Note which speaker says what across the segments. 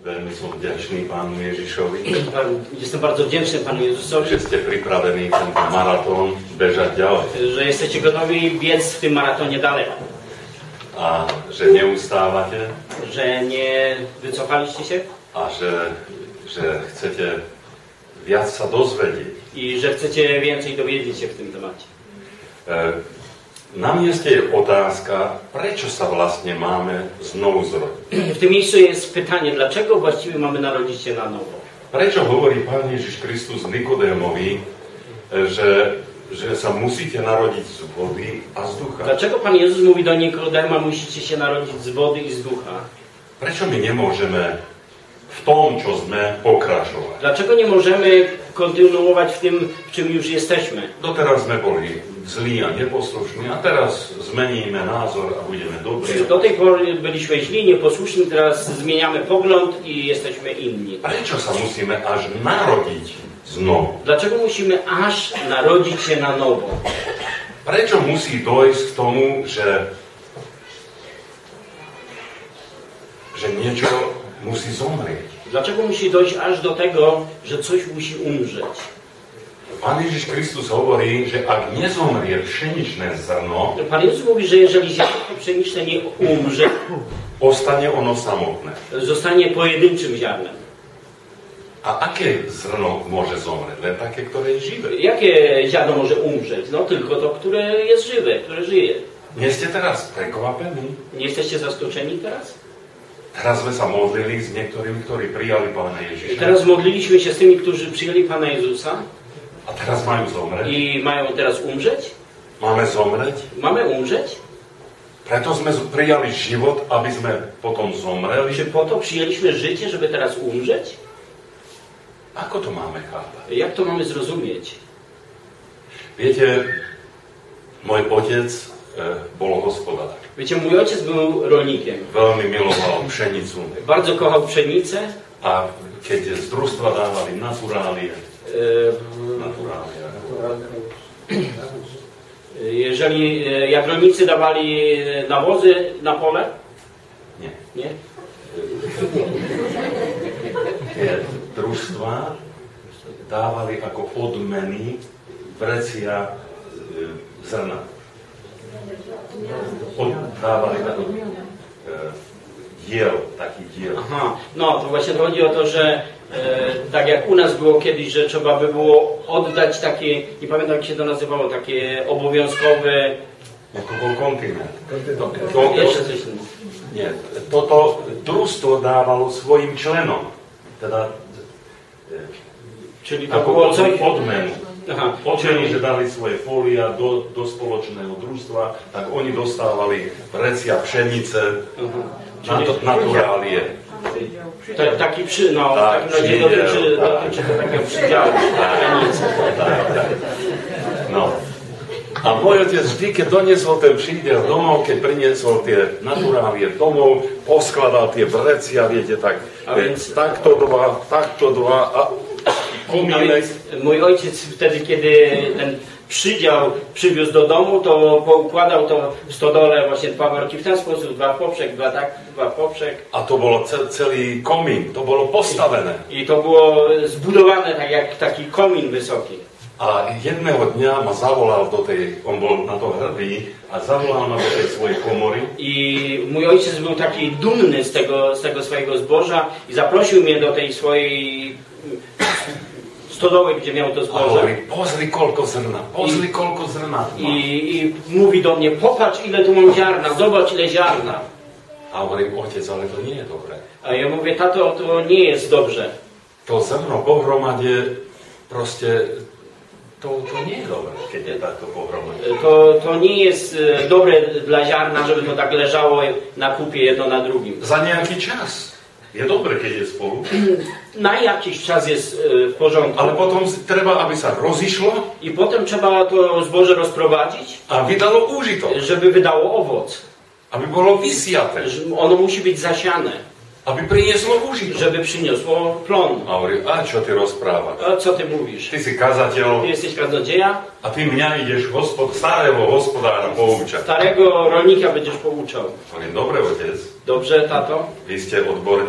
Speaker 1: Veľmi som vďačný Pánu Ježišovi,
Speaker 2: Jestem bardzo wdzięczny Panu Jezusowi,
Speaker 1: že ste pripravení tento maratón bežať ďalej.
Speaker 2: że jesteście gotowi biec w tym maratonie dalej.
Speaker 1: A že neustávate
Speaker 2: Że nie wycofaliście się
Speaker 1: a že chcete viac sa dozvedieť.
Speaker 2: i że chcecie więcej dowiedzieć się w tym temacie.
Speaker 1: Na mieste je otázka, prečo sa vlastne máme znovu zrodiť.
Speaker 2: W tym miejscu jest pytanie, dlaczego właściwie mamy narodzić się na nowo?
Speaker 1: Prečo hovorí Pán Ježiš Kristus Nikodémovi, že sa musíte narodiť z vody a z ducha?
Speaker 2: Dlaczego Pan Jezus mówi do Nikodema, musicie się narodzić z wody i z ducha?
Speaker 1: Prečo my nemôžeme v tom, čo sme, pokračovať?
Speaker 2: Dlaczego nie możemy kontynuować w tym, w czym już jesteśmy?
Speaker 1: Doteraz sme boli zlí a neposlušní a teraz zmeníme názor a budeme dobrí.
Speaker 2: Do tej pory byliśmy źli, nieposłuszni, teraz zmieniamy pogląd i jesteśmy inni.
Speaker 1: Prečo sa musíme až narodiť znovu?
Speaker 2: Dlaczego musimy aż narodzić się na nowo?
Speaker 1: Prečo musí dojsť k tomu, že niečo musí zomrieť?
Speaker 2: Dlaczego musi dojść aż do tego, że coś musi umrzeć?
Speaker 1: Pán Ježiš Kristus hovorí, že ak nezomrie pšeničné zrno,
Speaker 2: Pan Jezus mówi, że jeżeli ziarno pszeniczne nie umrze,
Speaker 1: ostane ono samotné.
Speaker 2: zostanie pojedynczym ziarnem.
Speaker 1: A aké zrno môže zomrieť? Len také, ktoré je živé.
Speaker 2: Jakie ziarno może umrzeć? No tylko to, które jest żywe, które żyje.
Speaker 1: Nie ste teraz prekvapení?
Speaker 2: Nie jesteście zaskoczeni teraz?
Speaker 1: Teraz sme sa modlili s niektorými, ktorí prijali Pána Ježiša.
Speaker 2: Teraz modliliśmy się z tymi, którzy przyjęli Pana Jezusa
Speaker 1: A teraz majú zomrieť.
Speaker 2: i mają teraz umrzeć.
Speaker 1: Máme zomrieť.
Speaker 2: Mamy umrzeć?
Speaker 1: Preto sme prijali život, aby sme potom zomreli.
Speaker 2: Czy po to przyjęliśmy życie, żeby teraz umrzeć?
Speaker 1: Ako to máme chápať?
Speaker 2: Jak to mamy zrozumieć?
Speaker 1: Viete, môj otec bol hospodár.
Speaker 2: Wiecie, mój ojciec był rolnikiem.
Speaker 1: Veľmi miloval pšenicu.
Speaker 2: Bardzo kochał pszenicę.
Speaker 1: A keď z družstva dávali naturálie,
Speaker 2: Jeżeli jak rolnicy dawali nawozy na pole? Nie?
Speaker 1: tie družstva dávali ako odmeny vrecia zrna. Dávali ako taki diel.
Speaker 2: Aha, no to właśnie chodzi o to, że tak jak u nas było kiedyś, że trzeba by było oddać takie, nie pamiętam jak się to nazywało, takie obowiązkowe...
Speaker 1: Ako bol kontinent.
Speaker 2: Jeszcze coś innego.
Speaker 1: Nie, toto družstvo dávalo svojim členom. Teda
Speaker 2: Czyli to
Speaker 1: ako
Speaker 2: było coś...
Speaker 1: odmenu.
Speaker 2: Aha,
Speaker 1: Odmenu, že dali svoje fólia do spoločného družstva, tak oni dostávali vrecia pšenice, naturálie.
Speaker 2: Taki no,
Speaker 1: Tak,
Speaker 2: w takim razie dotyczy to takiego przydziału.
Speaker 1: No. A môj otec vždy, keď doniesol ten prídel domov, keď priniesol tie naturálie domov, poskladal tie vrecia, viete, tak takto dva a komínek.
Speaker 2: Mój ojciec wtedy, kiedy ten przydział przywiózł do domu, to poukładał to w stodole właśnie 2 worki w ten sposób, 2 poprzek, 2 tak, 2 poprzek.
Speaker 1: A to bolo celý komín, to bolo postavené.
Speaker 2: I to było zbudowane tak jak taki komin wysoki.
Speaker 1: A jedného dňa ma zavolal on bol na to hrdý, a zavolal ma do tej svojej komory.
Speaker 2: I mój ojciec był taki dumny z tego swojego zboża i zaprosił mnie do tej swojej stodoły, gdzie miał to zboże.
Speaker 1: A hovorí, pozri koľko zrna.
Speaker 2: I mówi do mnie, popatrz ile tu mam ziarna, zobacz ile ziarna.
Speaker 1: A hovorím, otec, ale to nie je dobré.
Speaker 2: A ja mówię, tato, to nie jest dobrze.
Speaker 1: To zrno pohromade proste to nie je dobré, keď je takto pohromade.
Speaker 2: To nie jest dobre dla ziarna, żeby to tak leżało na kupie jedno na drugim.
Speaker 1: Za nejaký čas je dobre, keď je spolu.
Speaker 2: Na jakiś czas jest w porządku.
Speaker 1: Ale potom treba, aby sa rozišlo.
Speaker 2: I potem trzeba to zboże rozprowadzić.
Speaker 1: A vydalo úžitok.
Speaker 2: Żeby wydało owoc.
Speaker 1: Aby bolo vysiate.
Speaker 2: Ono musi być zasiane.
Speaker 1: Aby prinieslo úžitok.
Speaker 2: Żeby przyniosło plon.
Speaker 1: A hovorí, a čo ty rozprávaš?
Speaker 2: A co ty mówisz?
Speaker 1: Ty si kazateľ.
Speaker 2: Ty jesteś kaznodzieja.
Speaker 1: A ty mňa ideš starého hospodára poučať.
Speaker 2: Starego rolnika będziesz pouczał.
Speaker 1: Hovorím, dobre, otec.
Speaker 2: Dobrze, tato.
Speaker 1: Vy ste odborník.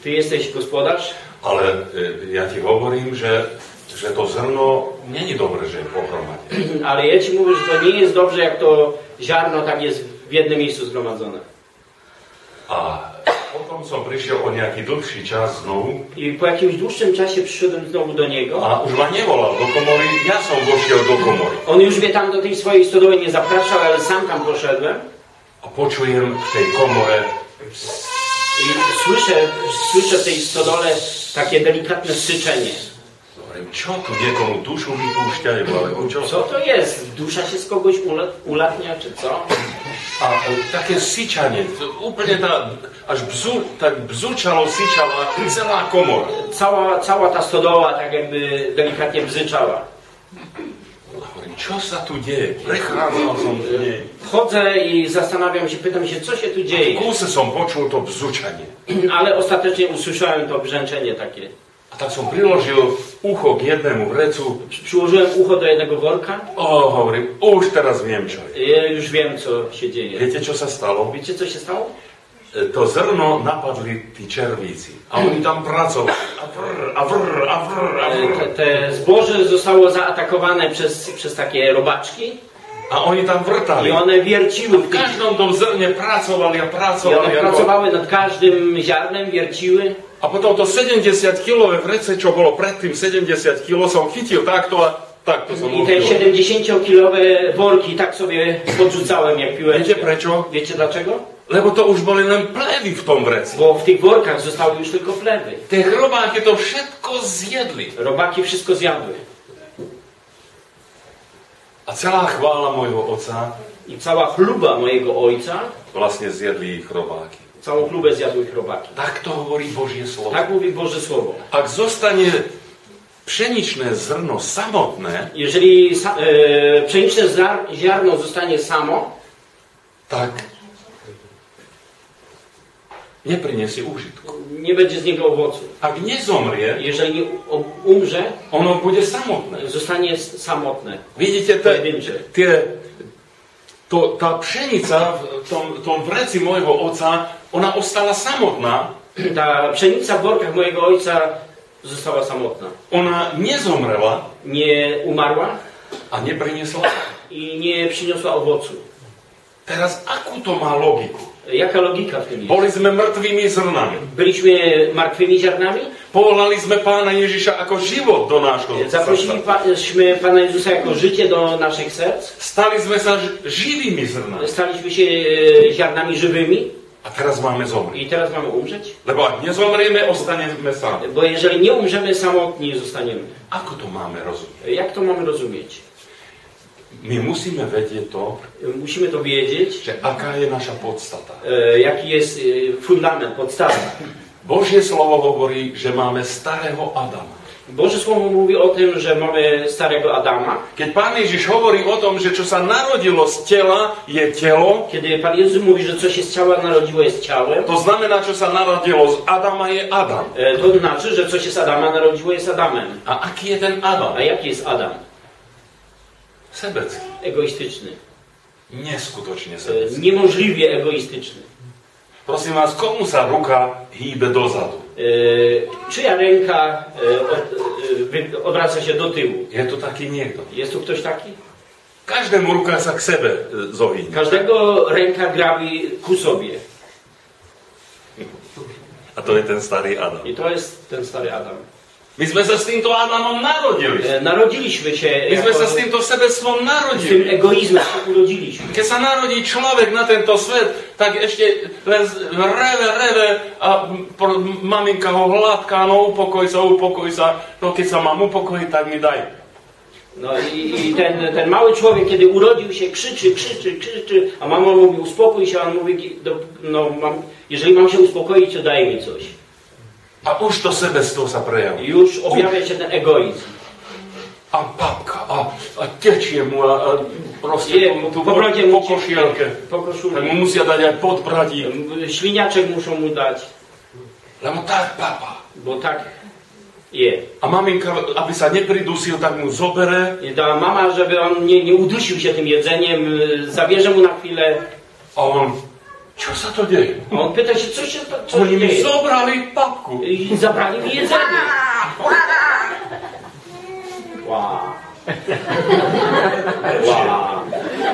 Speaker 2: Ty jesteś gospodarz,
Speaker 1: ale ja Ti hovorím, že to zrno není dobre, že je pohromadě.
Speaker 2: ale ja Ci mówię, że to nie jest dobrze, jak to ziarno tak jest w jednym miejscu zgromadzone.
Speaker 1: A potom som prišiel o nejaký dlhší čas znovu.
Speaker 2: I po jakimś dłuższym czasie przyszedłem znowu do niego.
Speaker 1: A už ma nevolal do komory, ja som vošiel do komory.
Speaker 2: On już mnie tam do tej swojej stodoły nie zapraszał, ale sam tam poszedłem.
Speaker 1: A počujem v tej komore
Speaker 2: I słyszę w tej stodole takie delikatne syczenie.
Speaker 1: hovorím, čo tu niekomu dušu vypúšťajú, alebo čo?
Speaker 2: Co to jest? Dusza się z kogoś ulatnia, czy co?
Speaker 1: A také syčanie, úplne tak bzučalo, syčala celá komora.
Speaker 2: Cała ta stodoła tak jakby delikatnie bzyczała.
Speaker 1: Hovorím, čo sa tu deje? Prechádzal som tu nej.
Speaker 2: Wchodzę i zastanawiam się, pytam się, co się tu
Speaker 1: V
Speaker 2: dzieje.
Speaker 1: kúse som počul to bzučanie.
Speaker 2: Ale ostatecznie usłyszałem to brzęczenie takie.
Speaker 1: A tak som priložil ucho k jednému vrecu.
Speaker 2: Przyłożyłem ucho do jednego worka.
Speaker 1: O, hovorím, už teraz viem, čo je.
Speaker 2: Ja już wiem, co się dzieje.
Speaker 1: Viete, čo sa stalo?
Speaker 2: Wiecie, co się stało?
Speaker 1: To zrno napadli tí červíci. A oni tam pracovali. A vrr.
Speaker 2: Te zboże zostało zaatakowane przez takie robaczki.
Speaker 1: A oni tam vrtali.
Speaker 2: I one wierciły
Speaker 1: V každom tom zrne pracovali a
Speaker 2: I
Speaker 1: pracovali.
Speaker 2: one pracowały nad każdym ziarnem, wierciły.
Speaker 1: A potom to 70-kilové vrece, čo bolo predtým 70 kg, som chytil takto a takto som
Speaker 2: I te 70-kilowe worki tak sobie podrzucałem jak
Speaker 1: Viete
Speaker 2: piłeczkę.
Speaker 1: prečo?
Speaker 2: Wiecie dlaczego?
Speaker 1: Lebo to už boli len plevy v tom vreci.
Speaker 2: Bo w tych workach zostały już tylko plewy.
Speaker 1: Tie chrobáky to všetko zjedli.
Speaker 2: Robaki wszystko zjadły.
Speaker 1: A celá chvála môjho otca
Speaker 2: I cała chluba mojego ojca,
Speaker 1: vlastne zjedli ich chrobáky.
Speaker 2: całą chlubę zjadły robaki.
Speaker 1: Tak to hovorí Božie slovo.
Speaker 2: Tak mówi Boże Słowo.
Speaker 1: Ak zostane pšeničné zrno samotné,
Speaker 2: Jeżeli pszeniczne ziarno zostanie samo,
Speaker 1: tak nepriniesie úžitku.
Speaker 2: nie będzie z niego owocu.
Speaker 1: Ak nezomrie,
Speaker 2: Jeżeli nie umrze,
Speaker 1: ono bude samotné.
Speaker 2: zostanie samotne.
Speaker 1: Vidíte,
Speaker 2: Pojedyncze.
Speaker 1: tá pšenica v tom vreci môjho otca, ona ostala samotná.
Speaker 2: Ta pszenica w workach mojego ojca została samotna.
Speaker 1: Ona nezomrela
Speaker 2: Nie umarła
Speaker 1: a nepriniesla.
Speaker 2: i nie przyniosła owocu.
Speaker 1: Teraz, akú to má logiku?
Speaker 2: Jaka logika w tym jest?
Speaker 1: Boli sme mŕtvými zrnami.
Speaker 2: Byliśmy martwymi ziarnami?
Speaker 1: Povolali sme Pána Ježiša ako život do nášho srdca.
Speaker 2: Zaprosiliśmy Pana Jezusa jako życie do naszych serc.
Speaker 1: Stali sme sa živými zrnami.
Speaker 2: Staliśmy się ziarnami żywymi.
Speaker 1: A teraz máme zomrieť.
Speaker 2: I teraz mamy umrzeć?
Speaker 1: Lebo ak nezomrieme, ostaneme sami.
Speaker 2: Bo jeżeli nie umrzemy, samotni zostaniemy.
Speaker 1: Ako to máme rozumieť?
Speaker 2: Jak to mamy rozumieć?
Speaker 1: My musíme vedieť to,
Speaker 2: Musimy to wiedzieć,
Speaker 1: že aká je naša podstata.
Speaker 2: jaki jest fundament, podstawa.
Speaker 1: Božie slovo hovorí, že máme starého Adama.
Speaker 2: Boże Słowo mówi o tym, że mamy starego Adama.
Speaker 1: Keď Pán Ježiš hovorí o tom, že čo sa narodilo z tela, je telo,
Speaker 2: Kiedy Pan Jezus mówi, że co się z ciała narodziło jest ciałem,
Speaker 1: to znamená, čo sa narodilo z Adama, je Adam.
Speaker 2: to znaczy, że co się z Adama narodziło jest Adamem.
Speaker 1: A aký je ten Adam?
Speaker 2: A jaki jest Adam?
Speaker 1: Sebecký.
Speaker 2: Egoistyczny.
Speaker 1: Neskutočne sebecký.
Speaker 2: Niemożliwie egoistyczny.
Speaker 1: Prosím vás, komu sa ruka hýbe dozadu?
Speaker 2: Czyja ręka odwraca się do tyłu?
Speaker 1: Je tu taký niekto.
Speaker 2: Jest tu ktoś taki?
Speaker 1: Každému ruka sa k sebe zovíne.
Speaker 2: Każdego ręka grabi ku sobie.
Speaker 1: A to je ten starý Adam.
Speaker 2: I to jest ten stary Adam.
Speaker 1: My sme sa s týmto Adamom narodili.
Speaker 2: Narodziliśmy się
Speaker 1: My sme sa s týmto sebectvom
Speaker 2: z tym
Speaker 1: narodili.
Speaker 2: egoizmem się urodziliśmy.
Speaker 1: Keď sa narodí človek na tento svet, tak ešte len reve a maminka ho hladká, no upokoj sa, no keď sa mám upokojiť, tak mi daj.
Speaker 2: No i ten mały człowiek, kiedy urodził się, krzyczy, a mama mówi uspokój się, a on mówi, jeżeli mam się uspokoić, to daj mi coś.
Speaker 1: A už to sebectvo sa prejaví.
Speaker 2: Już objawia się ten egoizm.
Speaker 1: A babka, a tečie mu a proste tu po košielke.
Speaker 2: Po koszulce.
Speaker 1: Tak mu musia dať aj podbradí.
Speaker 2: Śliniaczek muszą mu dać,
Speaker 1: Lebo tak, papa.
Speaker 2: bo tak je.
Speaker 1: A maminka, aby sa nepridusil, tak mu zobere.
Speaker 2: I ta mama, żeby on nie udusił się tym jedzeniem, zabierze mu na chwilę
Speaker 1: A on Čo sa to deje?
Speaker 2: A on pyta się, co się
Speaker 1: Oni mi
Speaker 2: dzieje?
Speaker 1: zobrali papku.
Speaker 2: I zabrali mi jedzenie. Wow. Wow.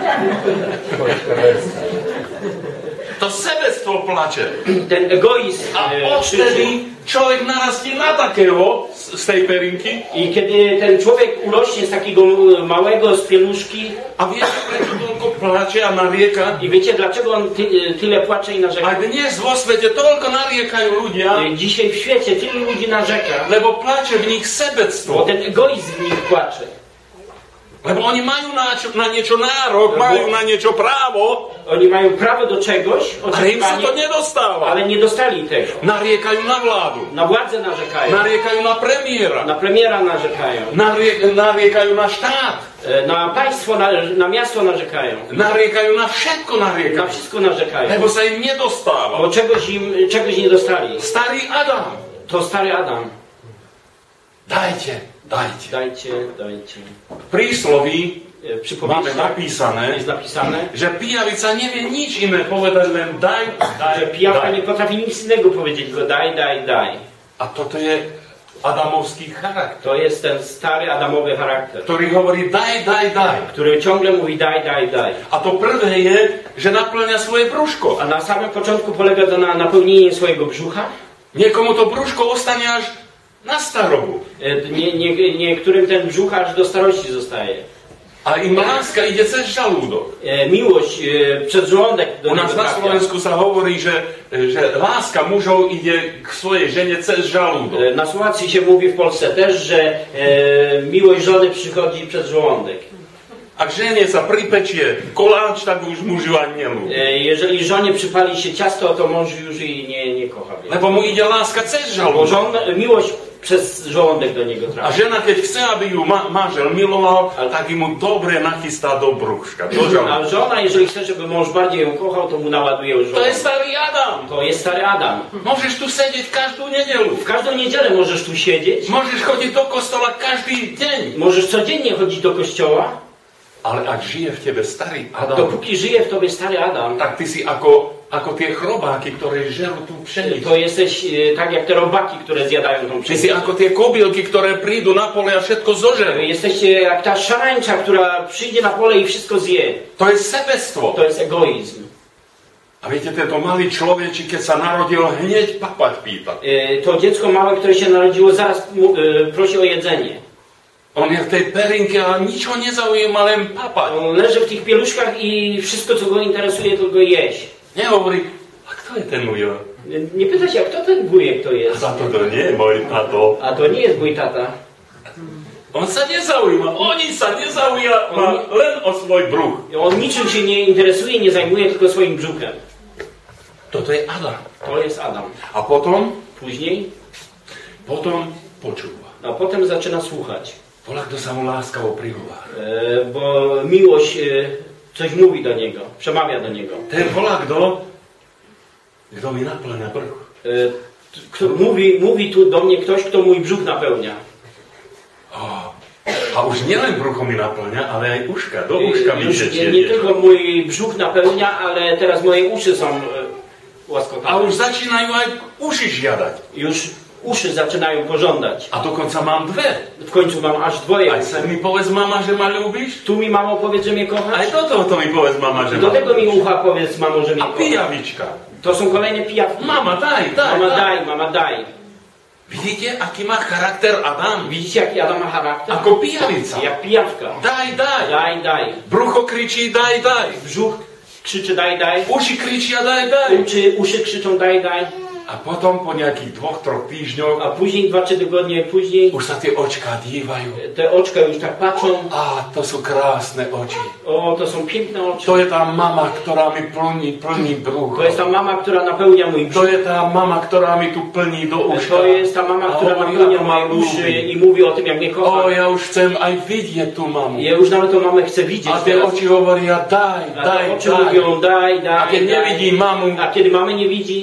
Speaker 1: To sebectwo plače.
Speaker 2: Ten egoizm
Speaker 1: A
Speaker 2: krzyczy.
Speaker 1: odtedy človek narastí na takého z tej perinky.
Speaker 2: I kiedy ten człowiek urośnie z takiego małego, z pieluszki,
Speaker 1: A viete, prečo toľko plače a narieka?
Speaker 2: i wiecie dlaczego on tyle płacze i narzeka?
Speaker 1: A dnes vo svete toľko nariekajú ľudia,
Speaker 2: Dzisiaj w świecie tylu ludzi narzeka,
Speaker 1: lebo plače v nich
Speaker 2: bo
Speaker 1: sebectvo.
Speaker 2: ten egoizm w nich płacze.
Speaker 1: Lebo oni majú na niečo nárok, majú na niečo právo,
Speaker 2: Oni mają prawo do czegoś,
Speaker 1: ale im sa to
Speaker 2: oczekiwanie,
Speaker 1: nedostáva.
Speaker 2: ale nie dostali tego.
Speaker 1: Nariekajú na vládu,
Speaker 2: Na władzę narzekają,
Speaker 1: nariekajú na premiéra,
Speaker 2: na premiera narzekają,
Speaker 1: nariekajú na štát,
Speaker 2: na państwo, na miasto narzekają,
Speaker 1: nariekajú na všetko
Speaker 2: na
Speaker 1: nariekajú,
Speaker 2: wszystko narzekają,
Speaker 1: lebo sa im nedostáva.
Speaker 2: bo czegoś nie dostali.
Speaker 1: Starý Adam,
Speaker 2: To stary Adam.
Speaker 1: dajte.
Speaker 2: Dajcie.
Speaker 1: V prísloví máme
Speaker 2: Przypowieści
Speaker 1: napísané,
Speaker 2: jest napisane,
Speaker 1: že pijavica nevie nič iné povedať, len daj.
Speaker 2: że pijawka nie potrafi nic innego powiedzieć, tylko daj.
Speaker 1: A toto je adamovský charakter,
Speaker 2: To jest ten stary Adamowy charakter,
Speaker 1: ktorý hovorí daj.
Speaker 2: który ciągle mówi daj.
Speaker 1: A to prvé je, že naplňa svoje brúško.
Speaker 2: A na samym początku polega to na napełnieniu swojego brzucha.
Speaker 1: Niekomu to brúško ostane až na starobu.
Speaker 2: Niektórym ten brzuch aż do starości zostaje.
Speaker 1: A im láska ide cez žalúdok.
Speaker 2: Miłość przed żołądek do
Speaker 1: U
Speaker 2: niego
Speaker 1: nás na
Speaker 2: trafia.
Speaker 1: Slovensku sa hovorí, že láska mužov ide k svojej žene cez žalúdok.
Speaker 2: Na Słowacji się mówi w Polsce też, że miłość żony przychodzi przez żołądek.
Speaker 1: Ak žene sa pripečie koláč, tak už mužu ani nelúbi.
Speaker 2: Jeżeli żonie przypali się ciasto, to mąż już jej nie kocha.
Speaker 1: Lebo mu ide láska cez
Speaker 2: Bo
Speaker 1: žalúdok.
Speaker 2: miłość przez żołądek do niego
Speaker 1: A
Speaker 2: trafia.
Speaker 1: žena, keď chce, aby ju manžel miloval, tak mu dobre nachystá do brúška.
Speaker 2: A żona, jeżeli chce, żeby mąż bardziej ją kochał, to mu naładuje już
Speaker 1: To je
Speaker 2: żołądek.
Speaker 1: starý Adam.
Speaker 2: To jest stary Adam.
Speaker 1: Môžeš tu sedieť každú nedelu.
Speaker 2: W każdą niedzielę możesz tu siedzieć,
Speaker 1: Môžeš chodiť do kostola každý deň.
Speaker 2: możesz codziennie chodzić do kościoła,
Speaker 1: Ale ak žije v tebe starý Adam,
Speaker 2: dopóki żyje w tobie stary Adam,
Speaker 1: tak ty si ako tie chrobáky, ktoré žerú tú pšenicu.
Speaker 2: to jesteś tak jak te robaki, które zjadają tą
Speaker 1: Ty si
Speaker 2: pszenicę.
Speaker 1: ako tie kobylky, ktoré prídu na pole a všetko zožerú.
Speaker 2: Jesteście jak ta szarańcza, która przyjdzie na pole i wszystko zje.
Speaker 1: To je sebectvo.
Speaker 2: To jest egoizm.
Speaker 1: A viete, tento malý človečik, keď sa narodil, hneď papať pýta.
Speaker 2: To dziecko małe, które się narodziło, zaraz prosi o jedzenie.
Speaker 1: On je v tej perinke a nič ho nezaujíma, len papať.
Speaker 2: On leży w tych pieluszkach i wszystko, co go interesuje, to go jeść.
Speaker 1: Nehovorí, a kto je ten ujo?
Speaker 2: Nie pyta się, a kto ten wujek to
Speaker 1: A
Speaker 2: jest?
Speaker 1: za to nie je môj tato.
Speaker 2: A to nie jest mój tata.
Speaker 1: On sa nezaujíma, oni sa nezaujíma len o svoj bruch.
Speaker 2: On niczym się nie interesuje, nie zajmuje tylko swoim brzuchem.
Speaker 1: Toto je Adam.
Speaker 2: To jest Adam.
Speaker 1: A potom
Speaker 2: Później,
Speaker 1: počúva.
Speaker 2: a potem zaczyna słuchać.
Speaker 1: Volá, kto sa mu láskavo prihovára.
Speaker 2: Bo miłość coś mówi do niego, przemawia do niego.
Speaker 1: Ten volá, kto mi naplňa bruch.
Speaker 2: Mówi tu do mnie ktoś, kto mój brzuch napełnia.
Speaker 1: A už nielen brucho mi naplňa, ale aj uška. Do uška mi
Speaker 2: Już
Speaker 1: tečie
Speaker 2: nie
Speaker 1: niečo.
Speaker 2: tylko mój brzuch napełnia, ale teraz moje uszy są
Speaker 1: A
Speaker 2: łaskotane.
Speaker 1: už začínajú aj uši žiadať.
Speaker 2: Już uszy zaczynają pożądać.
Speaker 1: A dokonca mám dve.
Speaker 2: W końcu mam aż dwoje.
Speaker 1: Aj sem mi povedz, mama, že ma ľúbiš.
Speaker 2: Tu mi mamo powiedz, że mnie
Speaker 1: Aj
Speaker 2: kochasz.
Speaker 1: do tohoto mi povedz, mama, že
Speaker 2: Do
Speaker 1: ma
Speaker 2: tego mi
Speaker 1: ľúbiš.
Speaker 2: ucha powiedz, mamo, że mnie
Speaker 1: A
Speaker 2: kochasz.
Speaker 1: pijavička.
Speaker 2: To są kolejne pijawki.
Speaker 1: Mama, daj.
Speaker 2: Mama daj.
Speaker 1: Vidíte, aký má charakter Adam?
Speaker 2: Widzicie, jaki Adam ma charakter?
Speaker 1: Ako pijavica.
Speaker 2: Jak pijawka.
Speaker 1: Daj.
Speaker 2: Daj.
Speaker 1: Brucho kričí daj.
Speaker 2: Brzuch krzyczy daj.
Speaker 1: Uši kričia daj.
Speaker 2: Uszy krzyczą daj.
Speaker 1: A potom po nejakých 2-3 týždňoch
Speaker 2: A później, 2-3 tygodnie później,
Speaker 1: už sa tie očka dívajú.
Speaker 2: te oczka już tak patrzą.
Speaker 1: A to sú krásne oči.
Speaker 2: O, to są piękne oczy.
Speaker 1: To je tá mama, ktorá mi plní brucho.
Speaker 2: To jest ta mama, która napełnia mój
Speaker 1: To
Speaker 2: brzuch.
Speaker 1: je tá mama, ktorá mi tu plní do uška.
Speaker 2: To jest ta mama, która napełnia moje uszy i mówi o tym, jak mnie
Speaker 1: O,
Speaker 2: kocha.
Speaker 1: ja už chcem aj vidieť tú mamu.
Speaker 2: Ja już nawet tą mamę chcę widzieć
Speaker 1: A tie
Speaker 2: teraz.
Speaker 1: oči hovoria daj.
Speaker 2: A te oczy mówią daj.
Speaker 1: A keď nevidí mamu,
Speaker 2: A kiedy mamy nie widzi,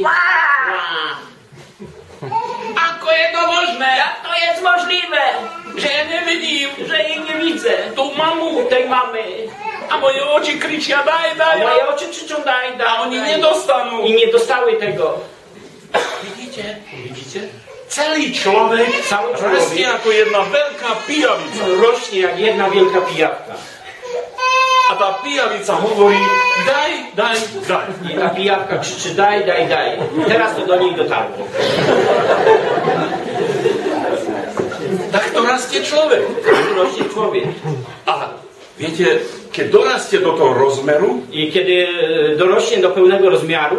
Speaker 1: ako je to možné,
Speaker 2: jak to jest możliwe,
Speaker 1: že ja nevidím
Speaker 2: że jej nie widzę,
Speaker 1: tú mamu.
Speaker 2: tej mamy.
Speaker 1: A moje oči kričia daj,
Speaker 2: A
Speaker 1: daj.
Speaker 2: moje oczy krzyczą daj, daj.
Speaker 1: A oni
Speaker 2: daj.
Speaker 1: nie dostanú.
Speaker 2: I nie dostały tego.
Speaker 1: Vidíte? Celý človek rastie ako jedna veľká pijavica.
Speaker 2: Rośnie jak jedna wielka pijawka.
Speaker 1: A tá pijavica hovorí daj, daj, daj.
Speaker 2: I ta pijawka krzyczy daj, daj, daj. Teraz to do niej dotarło.
Speaker 1: Tak to rastie človek.
Speaker 2: Rośnie człowiek.
Speaker 1: A viete, keď dorastie do toho rozmeru,
Speaker 2: I kiedy dorośnie do pełnego rozmiaru,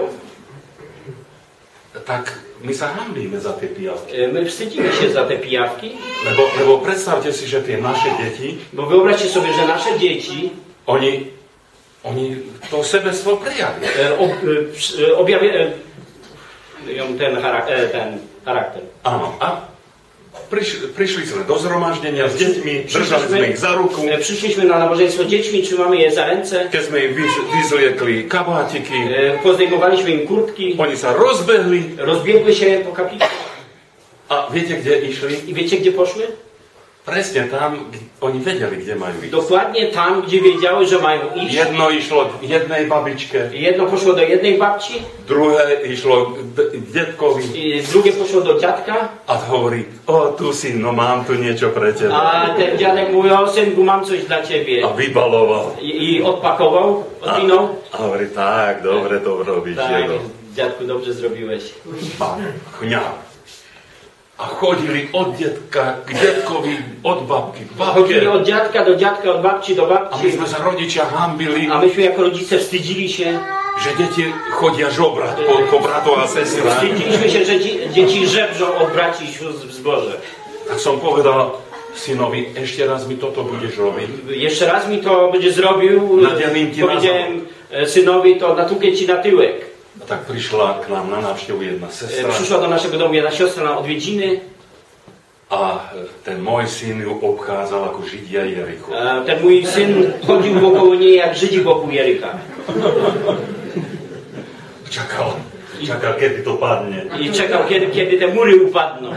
Speaker 1: tak my sa hanbíme za tie pijavky.
Speaker 2: my wstydzimy się za te pijawki,
Speaker 1: Lebo predstavte si, že tie naše deti,
Speaker 2: bo wyobraźcie sobie, że nasze dzieci
Speaker 1: oni to sebectvo prejavia.
Speaker 2: objawiają ten charakter.
Speaker 1: Áno. A prišli sme do zhromaždenia s deťmi, držali sme ich za ruku.
Speaker 2: Przyszliśmy na nabożeństwo z dziećmi, trzymamy je za ręce,
Speaker 1: Keď sme im vyzliekli kabátiky,
Speaker 2: pozdejmowaliśmy im kurtki,
Speaker 1: oni sa rozbehli.
Speaker 2: rozbiegły się po kaplicy.
Speaker 1: A viete, kde išli?
Speaker 2: I wiecie, gdzie poszły?
Speaker 1: Presne tam, oni vedeli, kde majú ísť.
Speaker 2: Dokładnie tam, gdzie wiedziały, że mają iść.
Speaker 1: Jedno išlo jednej babičke,
Speaker 2: Jedno poszło do jednej babci,
Speaker 1: druhé išlo detkovi
Speaker 2: i drugie poszło do dziadka,
Speaker 1: a hovorí, tu syn, no mám tu niečo pre teba.
Speaker 2: a ten dziadek mówi, o synku, mam coś dla ciebie.
Speaker 1: A vybaloval.
Speaker 2: I odpakował, odwinął.
Speaker 1: A hovorí, tak, dobre to robíš.
Speaker 2: Tak, dziadku, dobrze zrobiłeś.
Speaker 1: A chňal. A chodili od detka k detkovi, od babky k babke.
Speaker 2: Chodzili od dziadka, od babci do
Speaker 1: A my
Speaker 2: babci.
Speaker 1: sme sa rodičia hambili,
Speaker 2: A myśmy jako rodzice wstydzili się.
Speaker 1: že deti chodia žobrať po bratov a sestrách.
Speaker 2: Wstydziliśmy się, że dzieci żebrzą od braci i sióstr w zborze.
Speaker 1: Tak som povedal synovi, ešte raz mi toto budeš robiť.
Speaker 2: Jeszcze raz mi to będzie zrobił.
Speaker 1: Nadzielím ti
Speaker 2: Powiedziałem synowi, to natłukę ci na tyłek.
Speaker 1: A tak prišla k nám na návštevu jedna sestra
Speaker 2: Przyszła do naszego domu jedna siostra na odwiedziny.
Speaker 1: a ten môj syn ju obchádzal ako Židia Jericho.
Speaker 2: Ten mój syn chodził wokoło niej jak Żydzi wokół Jerycha.
Speaker 1: Čakal, kedy to padne.
Speaker 2: I czekał, kiedy te mury upadną.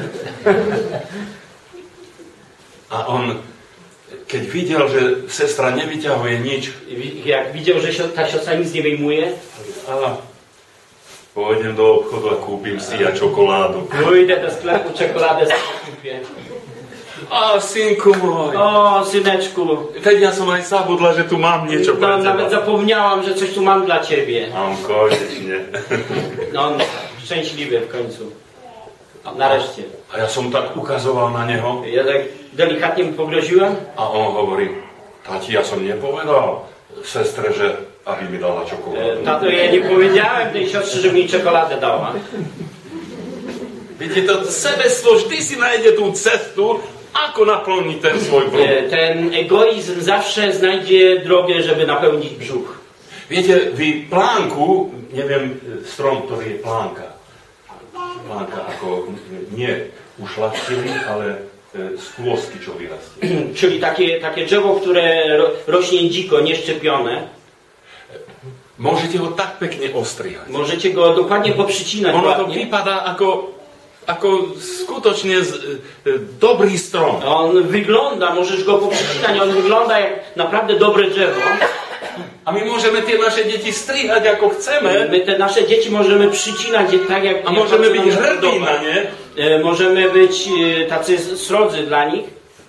Speaker 1: A on, keď videl, že sestra nevyťahuje nič,
Speaker 2: Jak widział, że ta siostra nic nie wyjmuje,
Speaker 1: a pôjdem do obchodu a kúpim si ja čokoládu.
Speaker 2: pójdę do sklepu, czekoladę kupię.
Speaker 1: A synku môj,
Speaker 2: O, syneczku,
Speaker 1: veď ja som aj zabudla, že tu mám niečo pre
Speaker 2: no, nawet
Speaker 1: teba.
Speaker 2: zapomniałam, że coś tu mam dla ciebie.
Speaker 1: A on konečne.
Speaker 2: No, on szczęśliwy w końcu. Nareszcie.
Speaker 1: A ja som tak ukazoval na neho
Speaker 2: Ja tak delikatnie mu pogroziłem,
Speaker 1: a on hovorí, tati, ja som nepovedal sestre, že aby mi dala čokoládu.
Speaker 2: tato, ja nie powiedziałem tej siostrze, że mi czekoladę dała.
Speaker 1: Viete, to sebectvo vždy si nájde tú cestu, ako naplniť ten svoj brúch.
Speaker 2: Ten egoizm zawsze znajdzie drogę, żeby napełnić brzuch.
Speaker 1: Viete, vy plánku, neviem, strom, ktorý je plánka. Plánka ako nie ušľachtili, ale z kôstky, čo vyrastie.
Speaker 2: Czyli takie drzewo, które rośnie dziko, nieszczepione.
Speaker 1: Môžete ho tak pekne ostrihať.
Speaker 2: Możecie go dokładnie poprzycinać.
Speaker 1: Ono to
Speaker 2: ładnie.
Speaker 1: vypadá ako skutočne dobrý strom.
Speaker 2: On wygląda, możesz go poprzycinać, on wygląda jak naprawdę dobre drzewo.
Speaker 1: A my môžeme tie naše deti strihať ako chceme.
Speaker 2: My te nasze dzieci możemy przycinać je tak, jak
Speaker 1: A możemy
Speaker 2: jak
Speaker 1: być
Speaker 2: nam się
Speaker 1: hrdí
Speaker 2: podoba.
Speaker 1: na nie.
Speaker 2: Możemy być tacy srodzy dla nich,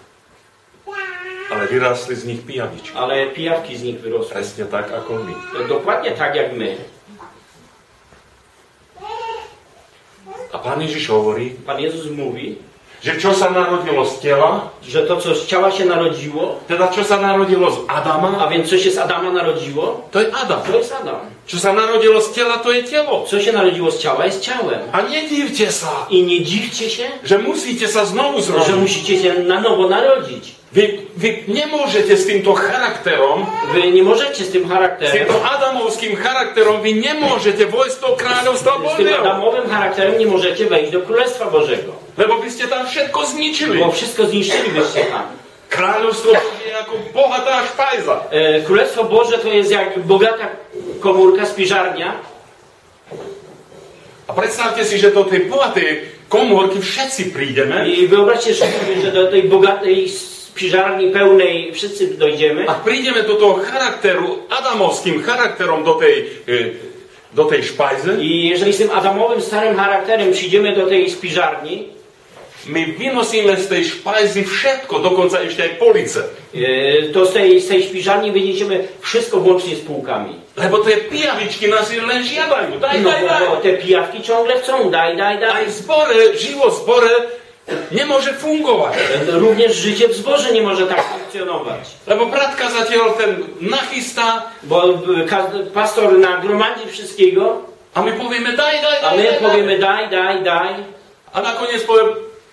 Speaker 1: Ale vyrastli z nich pijavičky.
Speaker 2: ale pijawki z nich wyrosły.
Speaker 1: Presne tak ako my.
Speaker 2: Dokładnie tak jak my.
Speaker 1: A Pán Ježiš hovorí,
Speaker 2: Pan Jezus mówi,
Speaker 1: že čo sa narodilo z tela,
Speaker 2: że to, co z ciała się narodziło,
Speaker 1: teda čo sa narodilo z Adama,
Speaker 2: a więc co się z Adama narodziło,
Speaker 1: to je Adam.
Speaker 2: to jest Adam.
Speaker 1: Čo sa narodilo z tela, to je telo.
Speaker 2: Co się narodziło z ciała, jest ciałem.
Speaker 1: A nedivte sa,
Speaker 2: I nie dziwcie się,
Speaker 1: že musíte sa znovu
Speaker 2: że
Speaker 1: zrodiť.
Speaker 2: musicie się na nowo narodzić.
Speaker 1: Vy nemôžete s týmto charakterom,
Speaker 2: Wy nie możecie z tym
Speaker 1: s
Speaker 2: charakterem,
Speaker 1: týmto adamovským charakterom, vy nemôžete vojsť do kráľovstva
Speaker 2: z tym
Speaker 1: Božieho.
Speaker 2: Adamowym charakterem nie możecie wejść do Królestwa Bożego.
Speaker 1: Lebo by ste tam všetko zničili.
Speaker 2: Bo wszystko zniszczylibyście tam.
Speaker 1: Kráľovstvo Božie je ako bohatá špajza.
Speaker 2: Królestwo Boże to jest jak bogata komórka, spiżarnia.
Speaker 1: A predstavte si, že do tej bohatej komórky všetci prídeme
Speaker 2: I wyobraźcie sobie, że do tej bogatej spiżarni pełnej wszyscy dojdziemy.
Speaker 1: A prídeme do toho charakteru, adamovským charakterom do tej špajzy,
Speaker 2: I jeżeli z tym adamowym, starym charakterem przyjdziemy do tej spiżarni,
Speaker 1: my vynosíme z tej špajzy všetko, dokonca ešte aj police.
Speaker 2: to z tej spiżarni wyniesiemy wszystko włącznie z półkami.
Speaker 1: Lebo tie pijavičky nás len žiadajú. Daj,
Speaker 2: No
Speaker 1: daj, daj.
Speaker 2: bo te pijawki ciągle chcą, daj, daj,
Speaker 1: Aj
Speaker 2: daj.
Speaker 1: v zbore, život v zbore nemôže fungovať.
Speaker 2: Również życie w zborze nie może tak funkcjonować.
Speaker 1: Lebo brat kazateľ ten nachystá
Speaker 2: Bo pastor nagromadzi wszystkiego,
Speaker 1: a my povieme daj, daj,
Speaker 2: a
Speaker 1: daj,
Speaker 2: my
Speaker 1: daj,
Speaker 2: powiemy daj, daj, daj.
Speaker 1: A nakoniec poviem,